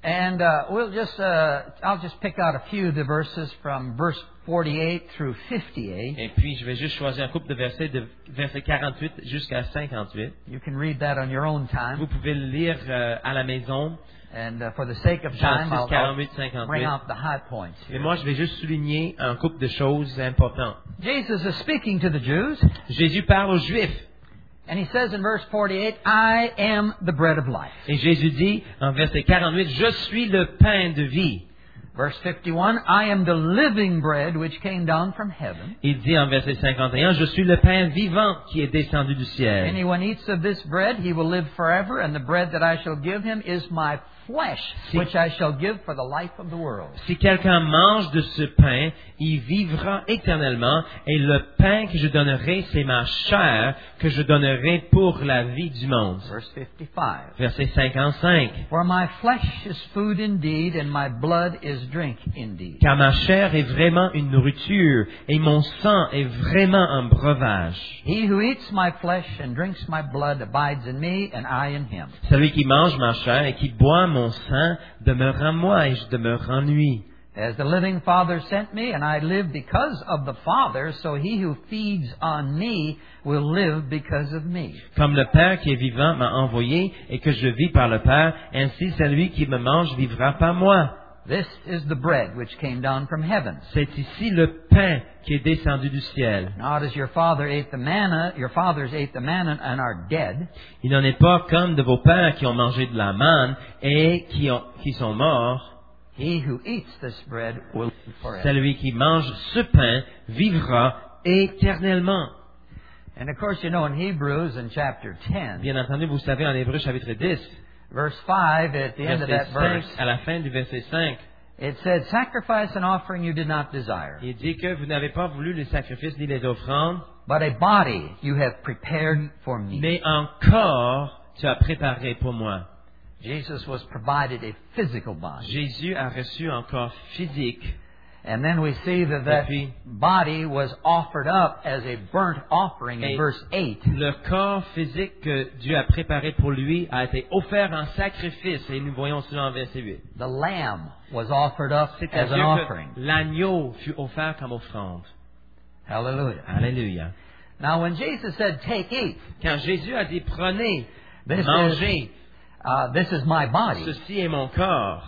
And uh, we'll just, uh, I'll just pick out a few of the verses from verse forty-eight through fifty-eight. Et puis, je vais juste choisir un couple de versets de verset quarante-huit jusqu'à cinquante-huit. You can read that on your own time. Vous pouvez le lire euh, à la maison. And uh, for the sake of Jean time, six, I'll, I'll quarante-huit, bring cinquante-huit. out the high points Mais here. moi, je vais juste souligner un couple de choses importantes. Jesus is speaking to the Jews, Jésus parle aux Juifs. and he says in verse forty-eight, I am the bread of life. Et Jésus dit, en verset quarante-huit, je suis le pain de vie. Verse fifty-one, I am the living bread which came down from heaven. Il dit en verset cinquante et un, je suis le pain vivant qui est descendu du ciel. Anyone eats of this bread, he will live forever, and the bread that I shall give him is my flesh, Si- which I shall give for the life of the world. Si quelqu'un mange de ce pain, il vivra éternellement, et le pain que je donnerai, c'est ma chair que je donnerai pour la vie du monde. Verse fifty-five, Verset cinquante-cinq. For my flesh is food indeed, and my blood is drink indeed. Car ma chair est vraiment une nourriture, et mon sang est vraiment un breuvage. He who eats my flesh and drinks my blood abides in me, and I in him. Celui qui mange ma chair et qui boit mon sang demeure en moi, et je demeure en lui. As the living Father sent me, and I live because of the Father, so he who feeds on me will live because of me. Comme le Père qui est vivant m'a envoyé, et que je vis par le Père, ainsi celui qui me mange vivra par moi. This is the bread which came down from heaven. C'est ici le pain qui est descendu du ciel. Not as your father ate the manna, your fathers ate the manna and are dead. Il n'en est pas comme de vos pères qui ont mangé de la manne et qui, ont, qui sont morts. He who eats this bread will live forever. Celui qui mange ce pain vivra éternellement. And of course, you know, in Hebrews in chapter ten, Bien entendu, vous savez, en Hébreux chapitre dix, verse five, at the end of verset that verse, cinq, à la fin du verset cinq, it said, sacrifice and offering you did not desire, il dit que vous n'avez pas voulu les sacrifices ni les offrandes, but a body you have prepared for me. mais un corps tu as préparé pour moi. Jesus was provided a physical body. Jésus a reçu un corps physique. And then we see that that puis- body was offered up as a burnt offering in Et- verse eight. Le corps physique que Dieu a préparé pour lui a été offert en sacrifice, et nous voyons cela en verset huit. The lamb was offered up as an C'est-à-dire offering. que l'agneau fut offert comme offrande. Hallelujah. Alléluia. Now when Jesus said, take, eat, Quand Jésus a dit, prenez, This is- mangez, uh, this is my body, ceci est mon corps.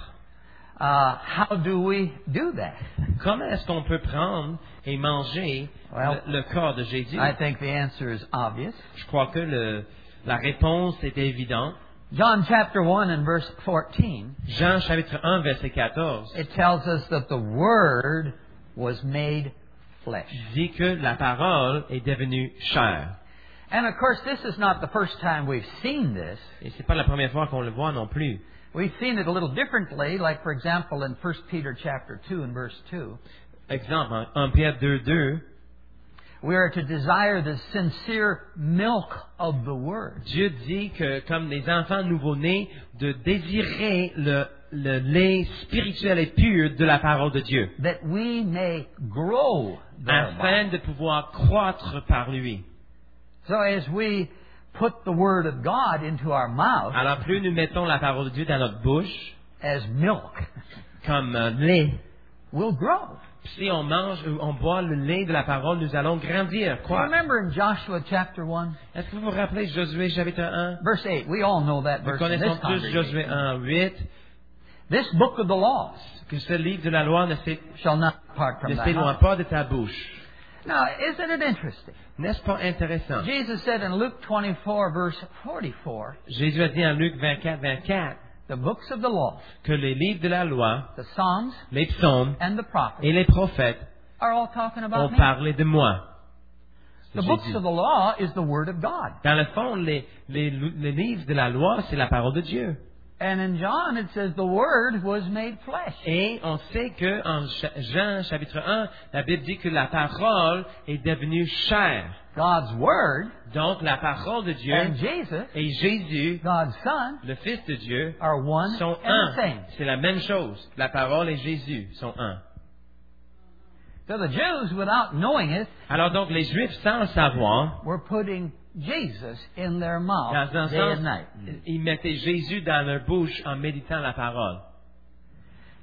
uh, how do we do that? Comment est-ce qu'on peut prendre et manger Well, le, le corps de Jésus? I think the answer is obvious. Je crois que le, la réponse est évidente. John chapter one and verse fourteen, Jean chapitre un, verset quatorze, it tells us that the Word was made flesh. dit que la parole est devenue chair. And of course, this is not the first time we've seen this. Et c'est pas la première fois qu'on le voit non plus. We've seen it a little differently, like for example in First Peter chapter two and verse two. Exemple, en un Pierre deux, deux, We are to desire the sincere milk of the Word. Dieu dit que comme des enfants nouveau-nés, de désirer le, le lait spirituel et pur de la parole de Dieu, That we may grow thereby. afin de pouvoir croître par lui. So as we put the Word of God into our mouth Alors plus nous mettons la parole de Dieu dans notre bouche, as milk, comme euh, lait, we'll grow. si on mange ou on boit le lait de la parole, nous allons grandir, Do you croître. remember in Joshua chapter one, Est-ce que vous vous rappelez Josué chapitre un? verse eight? We all know that Nous verse in connaissons this tous Josué congregation. un, huit, This book of the laws que ce livre de la loi ne s'é- shall not depart from ne thy s'éloigne mouth. pas de ta bouche. Now, isn't it interesting? N'est-ce pas intéressant? Jesus said in Luke twenty-four, verse forty-four, Jésus a dit en Luc vingt-quatre, vingt-quatre, the books of the law, que les livres de la loi, the Psalms, les psaumes and the prophets et les prophètes are all talking ont about me. parlé de moi. The Jésus. books of the law is the Word of God. Dans le fond, les, les, les livres de la loi, c'est la parole de Dieu. And in John it says the Word was made flesh. Et on sait que en Cha- Jean chapitre un, la Bible dit que la parole est devenue chair. God's Word Donc la parole de Dieu and Jesus, et Jésus, God's Son, le Fils de Dieu, are one sont and the un. same. C'est la même chose. La parole et Jésus sont un. So the Jews, without knowing it, Alors donc les Juifs, sans le savoir, were putting Jesus in their dans mouth un day sens, and night. ils mettaient Jésus dans leur bouche en méditant la parole.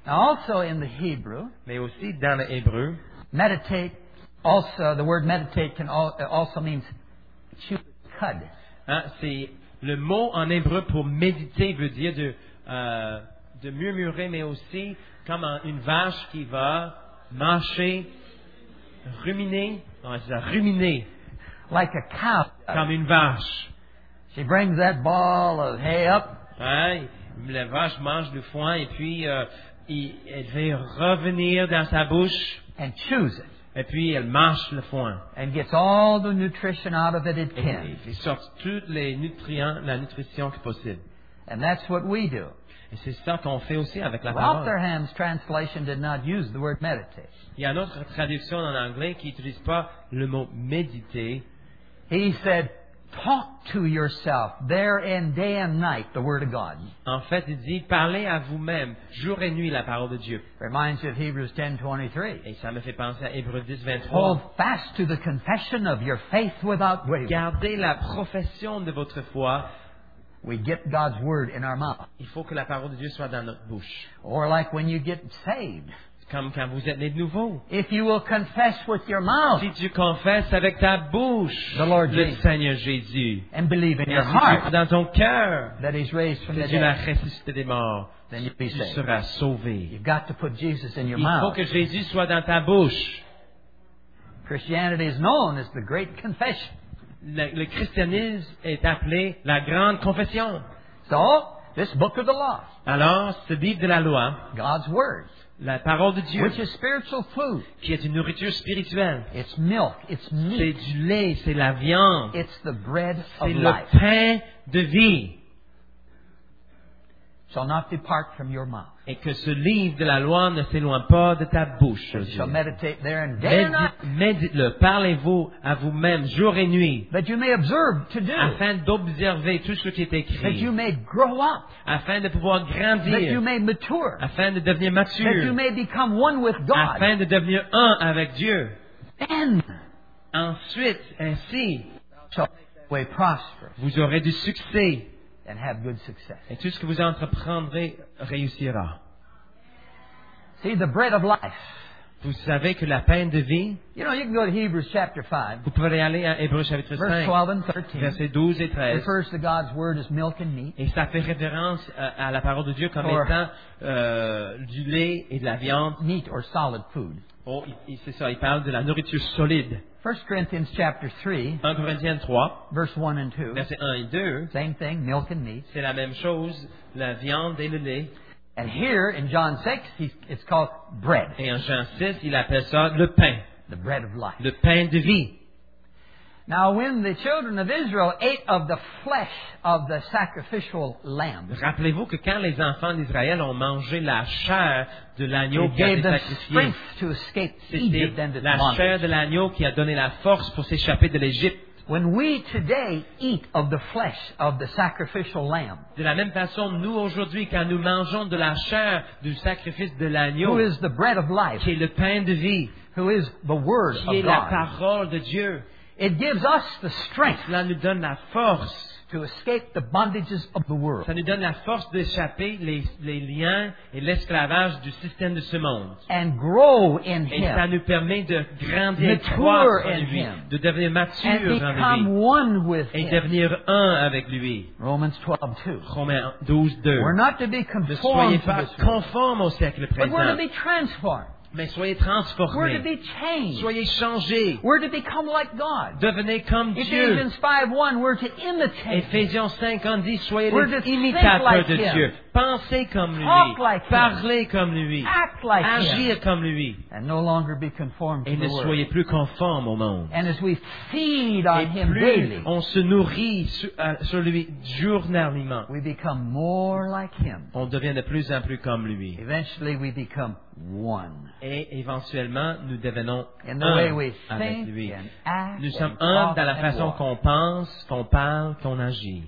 Now, also in the Hebrew, Mais aussi dans le hébreu, meditate, also, the word meditate can al- also means chew cud. hein, c'est le mot en hébreu pour méditer veut dire de, euh, de murmurer, mais aussi comme un- une vache qui va marcher, ruminer, non, c'est ça, ruminer, Like a cow. comme une vache. She brings that ball of hay up, Hein, la vache mange le foin et puis euh, il- elle fait revenir dans sa bouche and chews it, et puis elle mâche le foin. and gets all the nutrition out of it it Et, can. et il sort tous les nutriments, la nutrition que possible. And that's what we do. Et c'est ça qu'on fait aussi avec la parole. Rotherham's translation did not use the word meditate. Il y a une autre traduction en anglais qui n'utilise pas le mot méditer. He said, talk to yourself there and day and night, the Word of God. En fait, il dit, parlez à vous-même, jour et nuit, la parole de Dieu. Reminds you of Hebrews ten twenty-three. Et ça me fait penser à Hébreux dix, vingt-trois. Hold fast to the confession of your faith without wavering. Gardez la profession de votre foi. We get God's Word in our mouth. Il faut que la parole de Dieu soit dans notre bouche. Or like when you get saved. Comme quand vous êtes né de nouveau. If you will confess with your mouth Si tu confesses avec ta bouche The Lord le Jesus. Seigneur Jésus, and believe in et your si tu crois heart dans ton cœur that He's raised from que the Dieu l'a dead, ressuscité des morts, then you'll be tu saved. seras sauvé. You've got to put Jesus in your Il faut mouth. que Jésus soit dans ta bouche. Christianity is known as the Great Confession. Le, le christianisme est appelé la grande confession. So, this book of the law, Alors, ce livre de la loi, God's Word, la parole de Dieu, which is spiritual food. qui est une nourriture spirituelle, It's milk. It's c'est meat. du lait, c'est la viande, It's the bread c'est of le life. pain de vie. Shall not depart from your mouth. Et que ce livre de la loi ne s'éloigne pas de ta bouche. You Jésus. shall meditate therein day and night, Médite- Médite-le, parlez-vous à vous-même jour et nuit, that you may observe to do, afin d'observer tout ce qui est that écrit, you may grow up, afin de pouvoir that you grandir, may mature, afin de devenir that you mature, may become one with God. afin de devenir un avec Dieu. Then Ensuite, ainsi, shall that way prosper vous aurez du succès, and have good success. et tout ce que vous entreprendrez réussira. See, the bread of life. Vous savez que la pain de vie, You know, you can go to Hebrews chapter five, vous pouvez aller à Hébreux chapitre verse cinq, twelve and thirteen. versets douze et treize, Refers to God's Word as milk and meat. et ça fait référence à, à la parole de Dieu comme Or- étant euh, du lait et de la viande. Meat or solid food. Oh, il- il- c'est ça, il parle de la nourriture solide. First Corinthians chapter three, un Corinthiens trois, verse one and two. versets un et deux, Same thing, milk and meat. c'est la même chose, la viande et le lait. And here in John six, he's, it's called bread, Et en Jean six, il appelle ça le pain, the bread of life. le pain de vie. Now, when the children of Israel ate of the flesh of the sacrificial lamb, Rappelez-vous que quand les enfants d'Israël ont mangé la chair de l'agneau it qui a gave été them sacrifié, strength to escape Egypt c'était and its la chair bondage. de l'agneau qui a donné la force pour s'échapper de l'Égypte. When we today eat of the flesh of the sacrificial lamb, De la même façon, nous aujourd'hui, quand nous mangeons de la chair du sacrifice de who l'agneau, is the bread of life, qui est le pain de vie, who is the Word qui est of la God, parole de Dieu, it gives us the strength cela nous donne la force. to escape the bondages of the world Ça nous donne la force d'échapper les, les liens et l'esclavage du système de ce monde. and grow in Et ça Him nous permet de grandir, et Mature croître en in lui, Him. de devenir and mature en become lui, one with et Him. devenir un avec lui. Romans twelve two. Romains douze, deux. We're not to be Ne soyez conformed to pas this world, conformes au siècle but we're to présent, be transformed. mais soyez We're to transformés. be changed. Soyez changés. We're to become like God. Devenez comme Dieu. Ephesians five one, we're to imitate. Éphésiens cinq dit, soyez We're les to think imitateurs like de Him. Dieu. Pensez comme lui. Talk like Him. Parlez comme lui. Act like Agir Him. comme lui. And no longer be conformed to Et the ne world. soyez plus conformes au monde. And as we feed on Et Him plus daily, on se nourrit sur, euh, sur lui journalement, we become more like Him. on devient de plus en plus comme lui. Eventually we become one. Et éventuellement, nous devenons In the way we un avec think lui. and act Nous sommes and un talk dans la and façon walk. qu'on pense, qu'on parle, qu'on agit.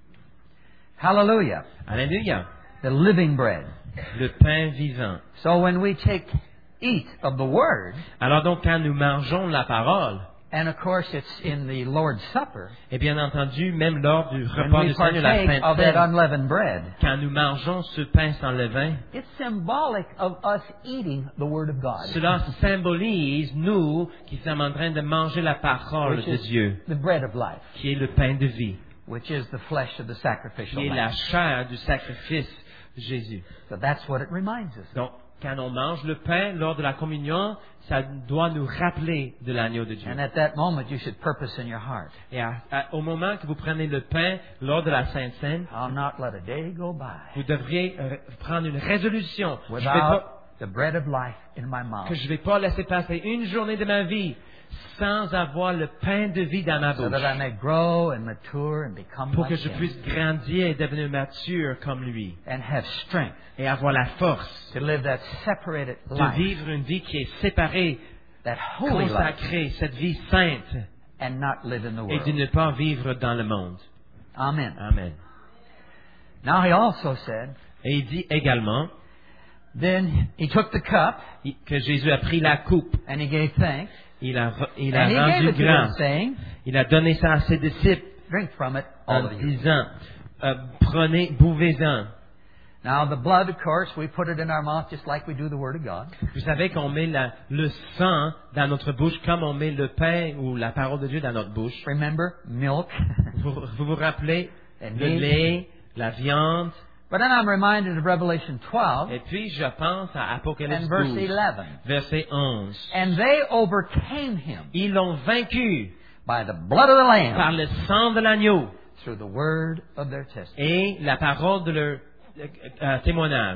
Hallelujah. Alléluia. The living bread. Le pain vivant. So when we take, eat of the Word, Alors donc, quand nous mangeons la parole, And of course, it's in the Lord's Supper Et bien entendu, même lors du when repas we du Seigneur, la partake Sainte of that Seine, unleavened bread. quand nous mangeons ce pain sans levain, It's symbolic of us eating the Word of God, cela symbolise nous qui sommes en train de manger la parole which de is Dieu, the bread of life, qui est le pain de vie, which is the flesh of the sacrificial qui est la lamb. chair du sacrifice de Jésus. So that's what it reminds us of. Donc, quand on mange le pain lors de la communion, ça doit nous rappeler de l'agneau de Dieu. And at that moment, you should purpose in your heart, Et à- à- au moment que vous prenez le pain lors de la Sainte Seine, I'll not let a day go by vous devriez euh, prendre une résolution. Je vais without pas, the bread of life in my mouth, que je ne vais pas laisser passer une journée de ma vie sans avoir le pain de vie dans ma so bouche, that I may grow and mature and become pour que like je Him, puisse grandir et devenir mature comme lui, and have strength et avoir la force to live that separated de life, vivre une vie qui est séparée, that holy life, consacrée, cette vie sainte, and not live in the et de world. ne pas vivre dans le monde. Amen. Amen. Now he also said, Et il dit également then he took the cup que Jésus a pris la coupe, and he gave thanks, il a, il a and he gave rendu it to them, grâce, saying, il a donné ça à ses disciples drink from it, all en of you. disant, euh, prenez, bouvez-en. Now the blood, of course, we put it in our mouth just like we do the Word of God. Vous savez qu'on met la- le sang dans notre bouche comme on met le pain ou la parole de Dieu dans notre bouche. Remember, milk. Vous vous, vous rappelez And le meat. lait, la viande. But then I'm reminded of Revelation twelve Et puis je pense à Apocalypse and verse douze, eleven. verset onze. And they overcame him Ils l'ont vaincu by the blood of the par Lamb le sang de l'agneau through the word of their testimony. et la parole de leur euh, euh, témoignage.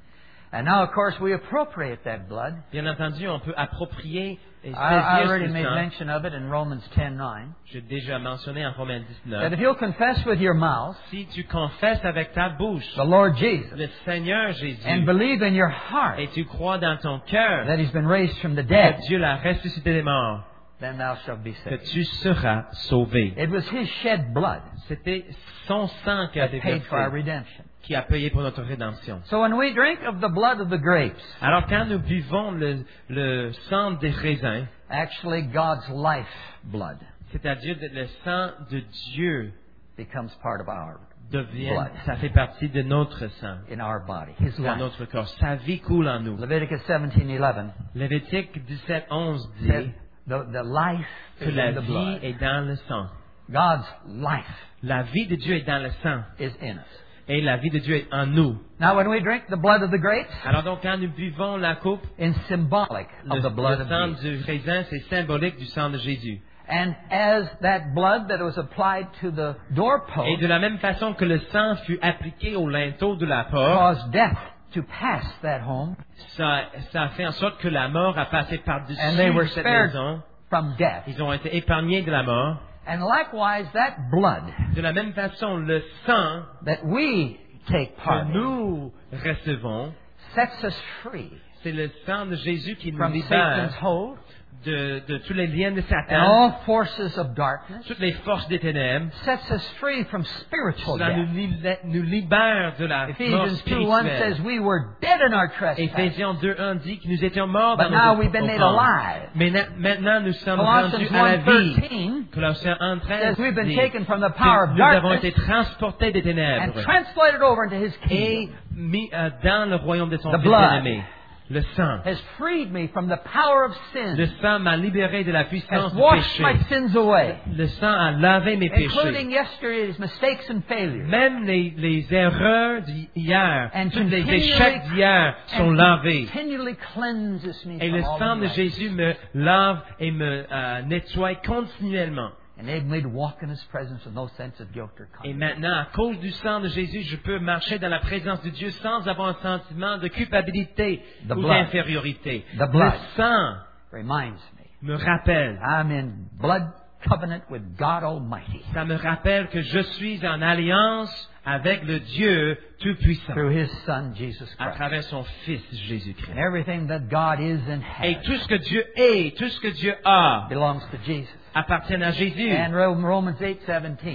And now, of course, we appropriate that blood. Bien entendu, on peut approprier et I, I saisir already ce made sang. mention of it in Romans ten nine. J'ai déjà mentionné en Romains That dix-neuf. if you'll confess with your mouth Si tu confesses avec ta bouche the Lord Jesus le Seigneur Jésus and believe in your heart et tu crois dans ton cœur that He's been raised from the que dead, Dieu l'a ressuscité des morts, then thou shalt be que saved. tu seras sauvé. It was His shed blood C'était son sang qui a that paid for our déversé, redemption. qui a payé pour notre rédemption. So when we drink of the blood of the grapes, Alors quand nous buvons le, le sang des raisins, actually God's life blood c'est-à-dire le sang de Dieu becomes part of our devient, blood ça fait partie de notre sang, in our body, His dans life. notre corps. Sa vie coule en nous. Leviticus seventeen eleven Lévitique dix-sept onze says dit the, the life que is la in the vie blood. est dans le sang. God's life La vie de Dieu est dans le sang is in us. et la vie de Dieu est en nous. Now when we drink the blood of the grapes, Alors donc quand nous buvons la coupe, it's symbolic le, of the blood le of sang Jesus. du raisin, c'est symbolique du sang de Jésus. And as that blood that was applied to the Et doorpost de la même façon que le sang fut appliqué au linteau de la porte, caused death to pass that home, ça, ça a fait en sorte que la mort a passé par-dessus and they were cette spared maison. from death. Ils ont été épargnés de la mort. And likewise, that blood De la même façon, le sang that we take part que in nous recevons, sets us free c'est le sang de Jésus qui nous from Satan's libère hold de, de tous les liens de and Satan, all forces of darkness, toutes les forces des ténèbres. sets us free from spiritual Cela nous, death. li- nous libère de la mort Ephesians two one spirituelle. says we were dead in our trespasses. Éphésiens deux un dit que nous étions morts But dans now nos we've been made offenses. alive. Mais na- maintenant nous sommes Colossians rendus à la one vie. thirteen Colossiens un treize says we've been dit taken from the power que of nous avons darkness été transportés des and ténèbres translated over into His et kingdom. mis euh, dans le royaume de son The Fils blood. bien-aimé. Le sang. Has freed me from the power of sin. Le sang m'a libéré de la puissance Has du washed péché. my sins away, Le sang a lavé mes péchés. including yesterday's mistakes and failures. Même les, les erreurs d'hier, And tous les continually- échecs d'hier sont and lavés. continually cleanses me Et from le all sang de unrighteousness. Jésus me lave et me euh, nettoie continuellement. Enable me to walk in His presence with no sense of guilt or Et condemnation. maintenant, à cause du sang de Jésus, je peux marcher dans la présence de Dieu sans avoir un sentiment de culpabilité The ou blood. d'infériorité. The blood. Le sang Reminds me me rappelle. I'm in blood covenant with God Almighty Ça me rappelle que je suis en alliance avec le Dieu Tout-Puissant through His Son Jesus à Christ. travers son Fils Jésus-Christ. And everything that God is and Et has tout ce que Dieu est, tout ce que Dieu a, belongs to Jesus. appartient à Jésus. And Ro- Romans eight seventeen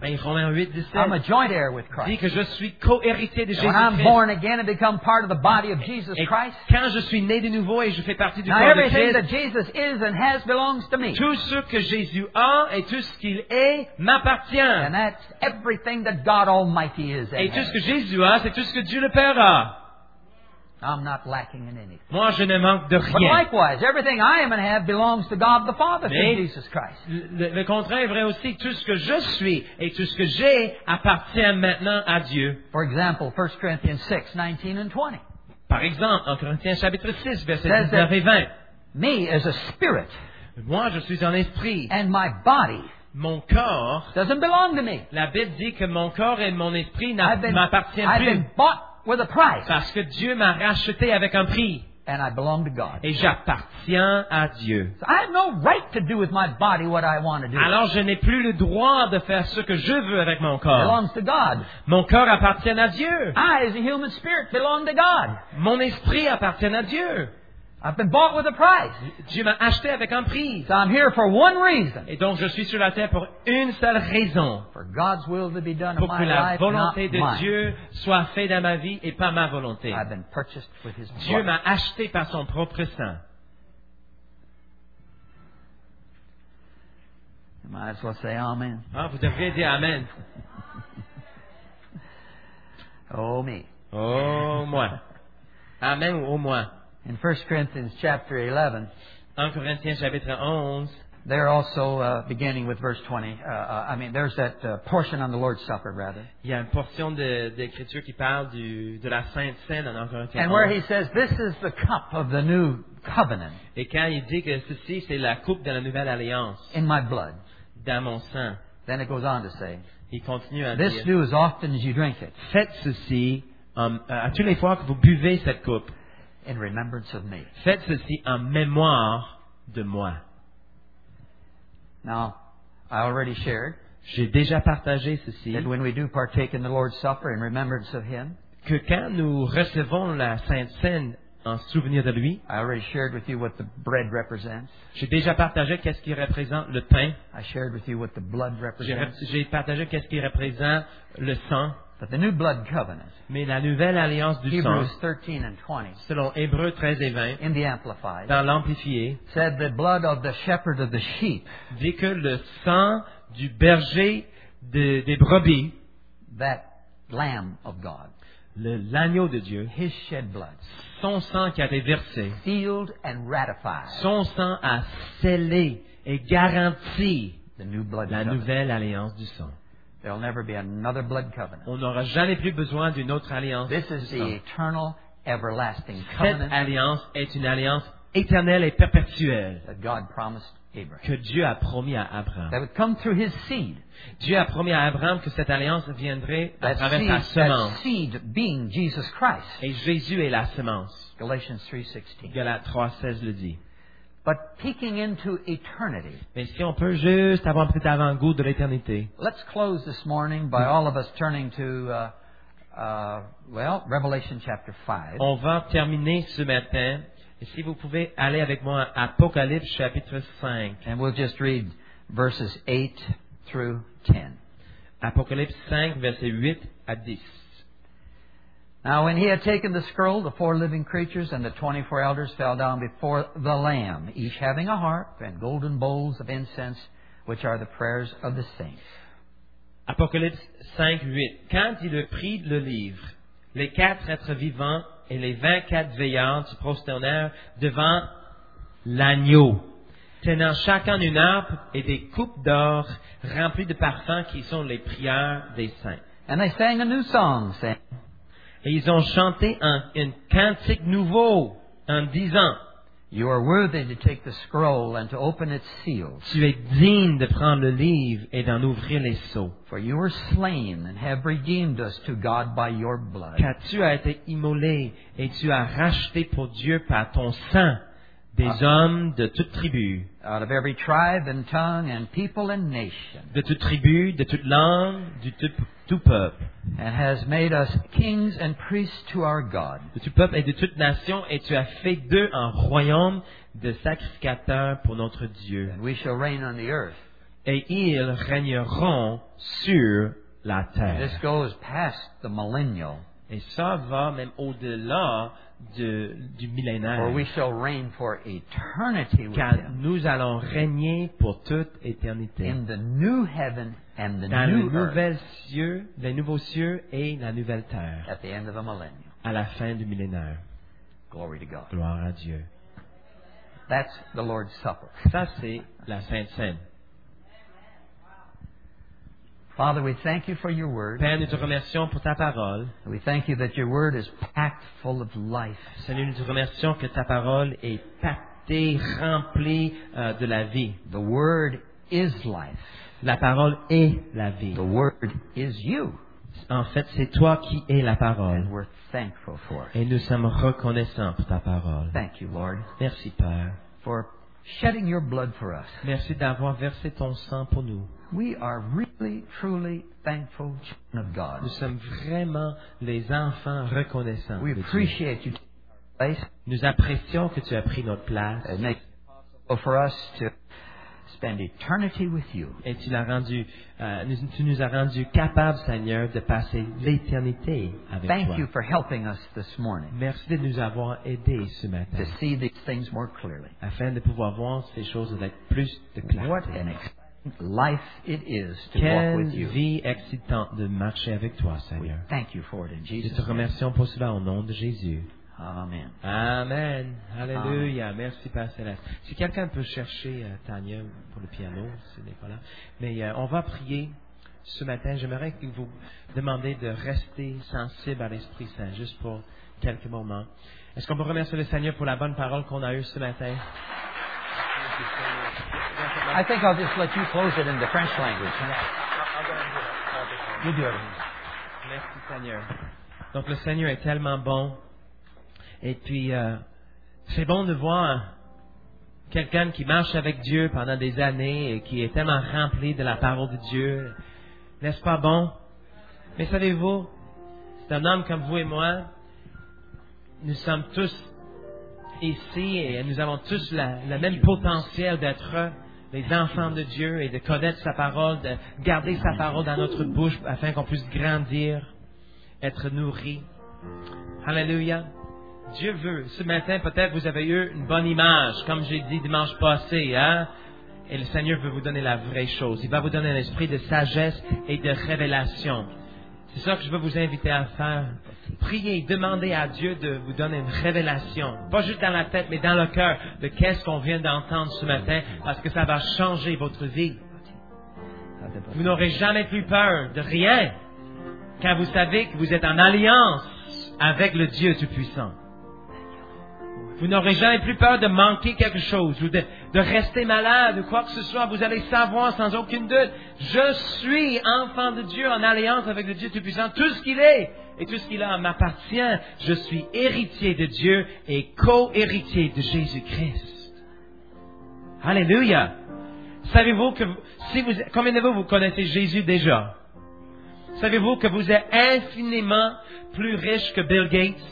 Et Romains huit, I'm a dix-sept joint heir with dit Christ. que je suis co-héritier de When I'm Jésus-Christ. born again and become part of the body of Jesus Et Christ, quand je suis né de nouveau et je fais partie du now corps de everything that Christ, Jesus is and has belongs to me. tout ce que Jésus a et tout ce qu'il est m'appartient. And that's everything that God Almighty is Et and tout ce que has. Jésus a, c'est tout ce que Dieu le Père a. I'm not lacking in anything. Moi, je ne manque de But rien. likewise, everything I am and have belongs to God the Father through Mais Jesus Christ. le, le contraire est vrai aussi. Tout ce que je suis et tout ce que j'ai appartient maintenant à Dieu. For example, First Corinthians six, nineteen and twenty. Par exemple, en Corinthiens chapitre six, versets Says dix-neuf that- et vingt. Me as a spirit Moi, je suis un esprit. and my body Mon corps, doesn't belong to me. la Bible dit que mon corps et mon esprit ne I've been, m'appartiennent I've plus. been bought with a price, Parce que Dieu m'a racheté avec un prix. and I belong to God. Et j'appartiens à Dieu. So I have no right to do with my body what I want to do. Alors je n'ai plus le droit de faire ce que je veux avec mon It corps. belongs to God. Mon corps appartient à Dieu. I, as a human spirit, belong to God. Mon esprit appartient à Dieu. I've been bought with a price. Dieu m'a acheté avec un prix. So I'm here for one reason. Et donc je suis sur la terre pour une seule raison. For God's will to be done in Pour que my la life, not volonté de mine. Dieu soit faite dans ma vie et pas ma volonté. I've been purchased with His Dieu blood. m'a acheté par son propre sang. You might as well say Amen. Ah, vous devriez dire Amen. Oh me. Oh, moi. Amen ou au moi. In First Corinthians chapter eleven, En Corinthiens chapitre onze, they're also uh, beginning with verse twenty. Uh, uh, I mean, there's that uh, portion on the Lord's Supper, rather. il y a une portion de- d'écriture qui parle du, de la Sainte Seine en Corinthiens And where onze. he says, this is the cup of the new covenant Et quand il dit que ceci, c'est la coupe de la nouvelle alliance in my blood. dans mon sang, Then it goes on to say, il continue à this dire, do as often as you drink it faites ceci en- à toutes les fois que vous buvez cette coupe. in remembrance of me. Faites ceci en mémoire de moi. Now, I already shared J'ai déjà partagé ceci, that when we do partake in the Lord's Supper in remembrance of Him, que quand nous recevons la Sainte Seine en souvenir de lui, I already shared with you what the bread represents. j'ai déjà partagé qu'est-ce qui représente le pain. I shared with you what the blood J'ai represents. j'ai partagé qu'est-ce qui représente le sang. But the new blood covenant, Mais la nouvelle alliance du sang, Hebrews thirteen and twenty, selon Hébreux treize et vingt, in the Amplified, dans l'Amplifié, said the blood of the shepherd of the sheep, dit que le sang du berger de- des brebis, that lamb of God, le- l'agneau de Dieu, His shed blood, son sang qui a été versé, sealed and ratified son sang a scellé et garanti the new blood la covenant. nouvelle alliance du sang. There'll never be another blood covenant. On n'aura jamais plus besoin d'une autre alliance This du is the sang. eternal, everlasting Cette covenant alliance est une alliance éternelle et perpétuelle that God promised Abraham. que Dieu a promis à Abraham. That would come through his seed. Dieu a promis à Abraham que cette alliance viendrait à That travers seed, sa that semence. seed being Jesus Christ. Et Jésus est la semence. Galatians three sixteen. Galates trois seize le dit. But peeking into eternity, Mais si on peut juste avoir un petit avant-goût de l'éternité, let's close this morning by all of us turning to, uh, uh, well, Revelation chapter five. on va terminer ce matin. Et si vous pouvez aller avec moi à Apocalypse chapitre cinq. And we'll just read verses eight through ten. Apocalypse cinq, versets huit à dix. Now when he had taken the scroll, the four living creatures and the twenty-four elders fell down before the Lamb, each having a harp and golden bowls of incense, which are the prayers of the saints. Apocalypse cinq, huit. Quand il prit le livre, les quatre êtres vivants et les vingt-quatre veillards se prosternèrent devant l'agneau, tenant chacun une harpe et des coupes d'or remplies de parfums qui sont les prières des saints. And they sang a new song, saying, Et ils ont chanté un, un cantique nouveau en disant, You are worthy to take the scroll and to open its seals. tu es digne de prendre le livre et d'en ouvrir les sceaux. For you were slain and have redeemed us to God by your blood. Car tu as été immolé et tu as racheté pour Dieu par ton sang des Ah. hommes de toute tribu, Out of every tribe and tongue and people and nation. de toute tribu, de toute langue, du tout, tout peuple, And has made us kings and priests to our God. de tout peuple et de toute nation, et tu as fait d'eux un royaume de sacrificateurs pour notre Dieu. And we shall reign on the earth. et ils régneront sur la This terre. goes past the millennial, Et ça va même au-delà de, du millénaire. where we shall reign for eternity with Car Him nous allons régner pour toute éternité. in the new heaven and the Dans les new earth nouveaux cieux, les nouveaux cieux et la nouvelle terre. at the end of the millennium. À la fin du millénaire. Glory to God. Gloire à Dieu. That's the Lord's Supper. Ça, c'est la Sainte Seine. Father, we thank you for your word. Père, nous te remercions pour ta parole. We thank you that your word is packed full of life. Seigneur, nous te remercions que ta parole est pactée, remplie euh, de la vie. The word is life. La parole est la vie. The word is you. En fait, c'est toi qui es la And parole. we're thankful for it. Et nous sommes reconnaissants pour ta parole. Thank you, Lord, Merci, Père. for shedding your blood for us. Merci d'avoir versé ton sang pour nous. We are really, truly thankful children of Nous God. sommes vraiment les enfants reconnaissants We de Dieu. appreciate you taking our place. Nous apprécions que tu as pris notre place. It makes it possible for us to spend eternity with you. Et tu l'as rendu, euh, nous- tu nous as rendu capables, Seigneur, de passer l'éternité avec Thank toi. you for helping us this morning Merci de nous avoir aidés ce matin, to see these things more clearly. afin de pouvoir voir ces choses avec plus de What clarté. an exciting life it is to walk Quelle with you. vie excitante de marcher avec toi, We Seigneur. thank you for it in Nous Jesus' te name. remercions pour cela au nom de Jésus. Amen. Amen. Alléluia. Merci, Père Céleste. Si quelqu'un peut chercher euh, Tania pour le piano, ce n'est pas là. Mais euh, on va prier ce matin. J'aimerais que vous demandiez de rester sensible à l'Esprit Saint, juste pour quelques moments. Est-ce qu'on peut remercier le Seigneur pour la bonne parole qu'on a eue ce matin? I think I'll just let you close it in the French language. Huh? You do it. Merci, Seigneur. Donc, le Seigneur est tellement bon. Et puis, euh, c'est bon de voir quelqu'un qui marche avec Dieu pendant des années et qui est tellement rempli de la parole de Dieu. N'est-ce pas bon? Mais savez-vous, c'est un homme comme vous et moi. Nous sommes tous ici et nous avons tous la- le même potentiel d'être les enfants de Dieu et de connaître sa parole, de garder sa parole dans notre bouche afin qu'on puisse grandir, être nourri. Alléluia. Dieu veut. Ce matin, peut-être vous avez eu une bonne image, comme j'ai dit dimanche passé, hein? Et le Seigneur veut vous donner la vraie chose. Il va vous donner un esprit de sagesse et de révélation. C'est ça que je veux vous inviter à faire. Priez, demandez à Dieu de vous donner une révélation. Pas juste dans la tête, mais dans le cœur de qu'est-ce qu'on vient d'entendre ce matin, parce que ça va changer votre vie. Vous n'aurez jamais plus peur de rien, car vous savez que vous êtes en alliance avec le Dieu Tout-Puissant. Vous n'aurez jamais plus peur de manquer quelque chose ou de, de rester malade ou quoi que ce soit. Vous allez savoir sans aucun doute, je suis enfant de Dieu en alliance avec le Dieu Tout-Puissant. Tout ce qu'il est et tout ce qu'il a m'appartient. Je suis héritier de Dieu et co-héritier de Jésus-Christ. Alléluia. Savez-vous que, si vous, combien de vous vous connaissez Jésus déjà? Savez-vous que vous êtes infiniment plus riche que Bill Gates?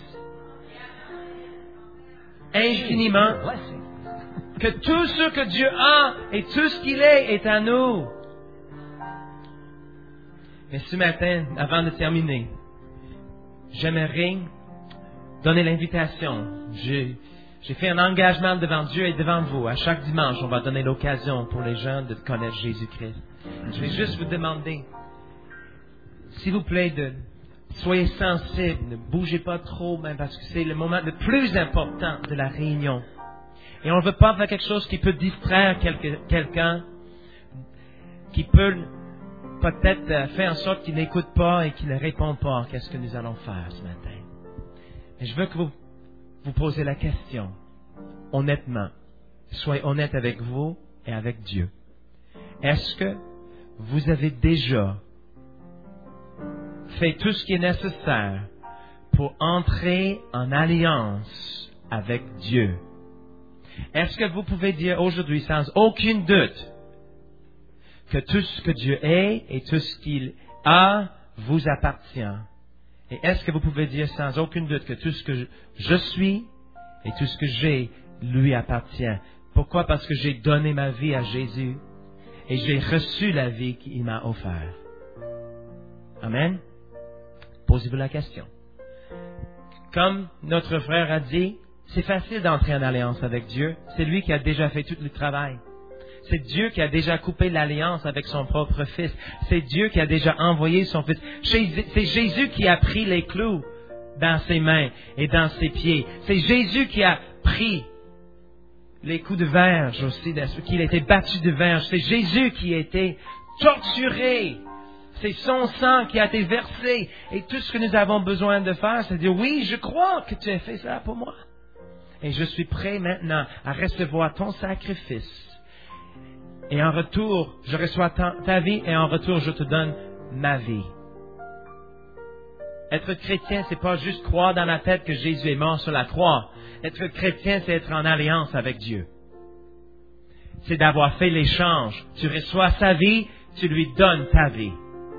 Infiniment. Blessing. Que tout ce que Dieu a et tout ce qu'il est est à nous. Mais ce matin, avant de terminer, j'aimerais donner l'invitation. J'ai, j'ai fait un engagement devant Dieu et devant vous. À chaque dimanche, on va donner l'occasion pour les gens de connaître Jésus-Christ. Je vais juste vous demander, s'il vous plaît, de soyez sensibles, ne bougez pas trop, même parce que c'est le moment le plus important de la réunion. Et on ne veut pas faire quelque chose qui peut distraire quelque, quelqu'un, qui peut peut-être euh, faire en sorte qu'il n'écoute pas et qu'il ne répond pas à qu'est-ce que nous allons faire ce matin. Mais je veux que vous vous posez la question, honnêtement. Soyez honnête avec vous et avec Dieu. Est-ce que vous avez déjà fait tout ce qui est nécessaire pour entrer en alliance avec Dieu? Est-ce que vous pouvez dire aujourd'hui sans aucun doute que tout ce que Dieu est et tout ce qu'il a vous appartient? Et est-ce que vous pouvez dire sans aucun doute que tout ce que je, je suis et tout ce que j'ai lui appartient? Pourquoi? Parce que j'ai donné ma vie à Jésus. et j'ai reçu la vie qu'il m'a offerte. Amen. Posez-vous la question. Comme notre frère a dit, c'est facile d'entrer en alliance avec Dieu. C'est lui qui a déjà fait tout le travail. C'est Dieu qui a déjà coupé l'alliance avec son propre Fils. C'est Dieu qui a déjà envoyé son Fils. C'est Jésus qui a pris les clous dans ses mains et dans ses pieds. C'est Jésus qui a pris les coups de verge aussi, qu'il a été battu de verge. C'est Jésus qui a été torturé. C'est son sang qui a été versé. Et tout ce que nous avons besoin de faire, c'est de dire, oui, je crois que tu as fait ça pour moi. Et je suis prêt maintenant à recevoir ton sacrifice. Et en retour, je reçois ta, ta vie et en retour, je te donne ma vie. Être chrétien, c'est pas juste croire dans la tête que Jésus est mort sur la croix. Être chrétien, c'est être en alliance avec Dieu. C'est d'avoir fait l'échange. Tu reçois sa vie, tu lui donnes ta vie.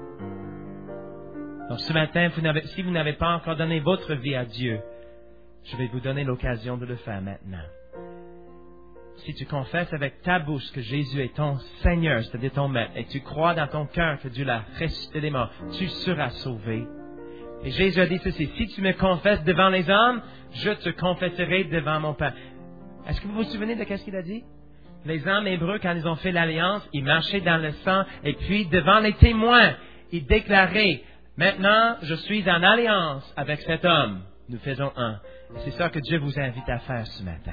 Donc ce matin, vous n'avez, si vous n'avez pas encore donné votre vie à Dieu, je vais vous donner l'occasion de le faire maintenant. Si tu confesses avec ta bouche que Jésus est ton Seigneur, c'est-à-dire ton Maître, et tu crois dans ton cœur que Dieu l'a ressuscité des morts, tu seras sauvé. Et Jésus a dit ceci, si tu me confesses devant les hommes, je te confesserai devant mon Père. Est-ce que vous vous souvenez de ce qu'il a dit? Les hommes hébreux, quand ils ont fait l'alliance, ils marchaient dans le sang, et puis devant les témoins, ils déclaraient, maintenant, je suis en alliance avec cet homme. Nous faisons un. Et c'est ça que Dieu vous invite à faire ce matin.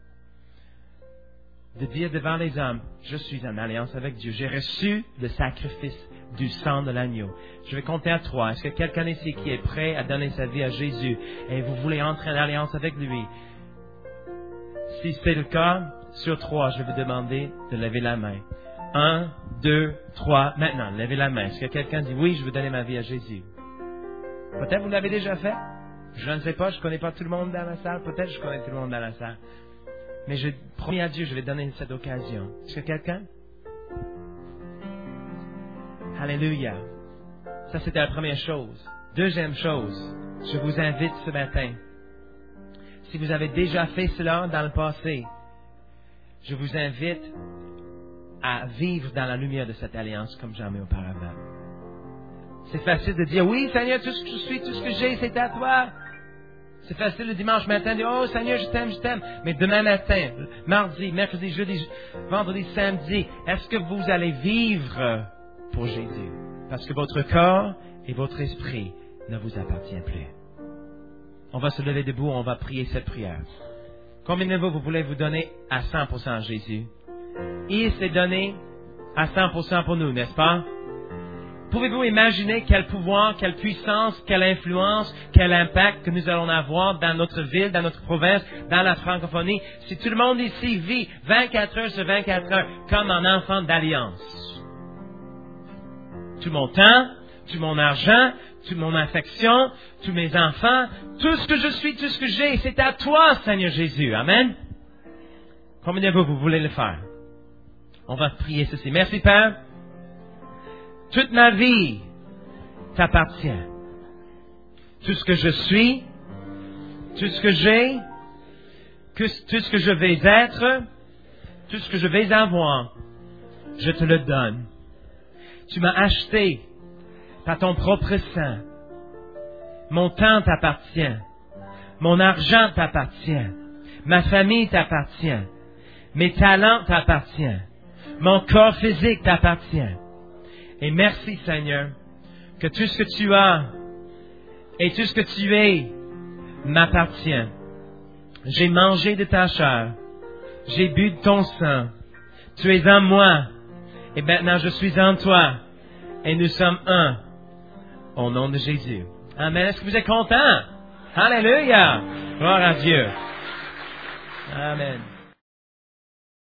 De dire devant les hommes, je suis en alliance avec Dieu. J'ai reçu le sacrifice du sang de l'agneau. Je vais compter à trois. Est-ce que quelqu'un ici qui est prêt à donner sa vie à Jésus et vous voulez entrer en alliance avec lui? Si c'est le cas, sur trois, je vais vous demander de lever la main. Un, deux, trois. Maintenant, levez la main. Est-ce que quelqu'un dit, oui, je veux donner ma vie à Jésus? Peut-être vous l'avez déjà fait. Je ne sais pas, je ne connais pas tout le monde dans la salle. Peut-être je connais tout le monde dans la salle. Mais je promets à Dieu, je vais donner cette occasion. Est-ce que quelqu'un? Alléluia. Ça, c'était la première chose. Deuxième chose, je vous invite ce matin. Si vous avez déjà fait cela dans le passé, je vous invite à vivre dans la lumière de cette alliance comme jamais auparavant. C'est facile de dire, oui, Seigneur, tout ce que je suis, tout ce que j'ai, c'est à toi. C'est facile le dimanche matin de dire, oh Seigneur, je t'aime, je t'aime. Mais demain matin, mardi, mercredi, jeudi, vendredi, samedi, est-ce que vous allez vivre pour Jésus? Parce que votre corps et votre esprit ne vous appartiennent plus. On va se lever debout, on va prier cette prière. Combien de vous, vous voulez vous donner à cent pour cent à Jésus? Il s'est donné à cent pour cent pour nous, n'est-ce pas? Pouvez-vous imaginer quel pouvoir, quelle puissance, quelle influence, quel impact que nous allons avoir dans notre ville, dans notre province, dans la francophonie, si tout le monde ici vit vingt-quatre heures sur vingt-quatre heures comme un enfant d'alliance? Tout mon temps, tout mon argent, toute mon affection, tous mes enfants, tout ce que je suis, tout ce que j'ai, c'est à toi, Seigneur Jésus. Amen. Combien de vous, vous voulez le faire? On va prier ceci. Merci, Père. Toute ma vie t'appartient. Tout ce que je suis, tout ce que j'ai, tout ce que je vais être, tout ce que je vais avoir, je te le donne. Tu m'as acheté par ton propre sang. Mon temps t'appartient. Mon argent t'appartient. Ma famille t'appartient. Mes talents t'appartiennent. Mon corps physique t'appartient. Et merci, Seigneur, que tout ce que tu as et tout ce que tu es m'appartient. J'ai mangé de ta chair. J'ai bu de ton sang. Tu es en moi. Et maintenant, je suis en toi. Et nous sommes un. Au nom de Jésus. Amen. Est-ce que vous êtes contents? Alléluia. Gloire à Dieu. Amen.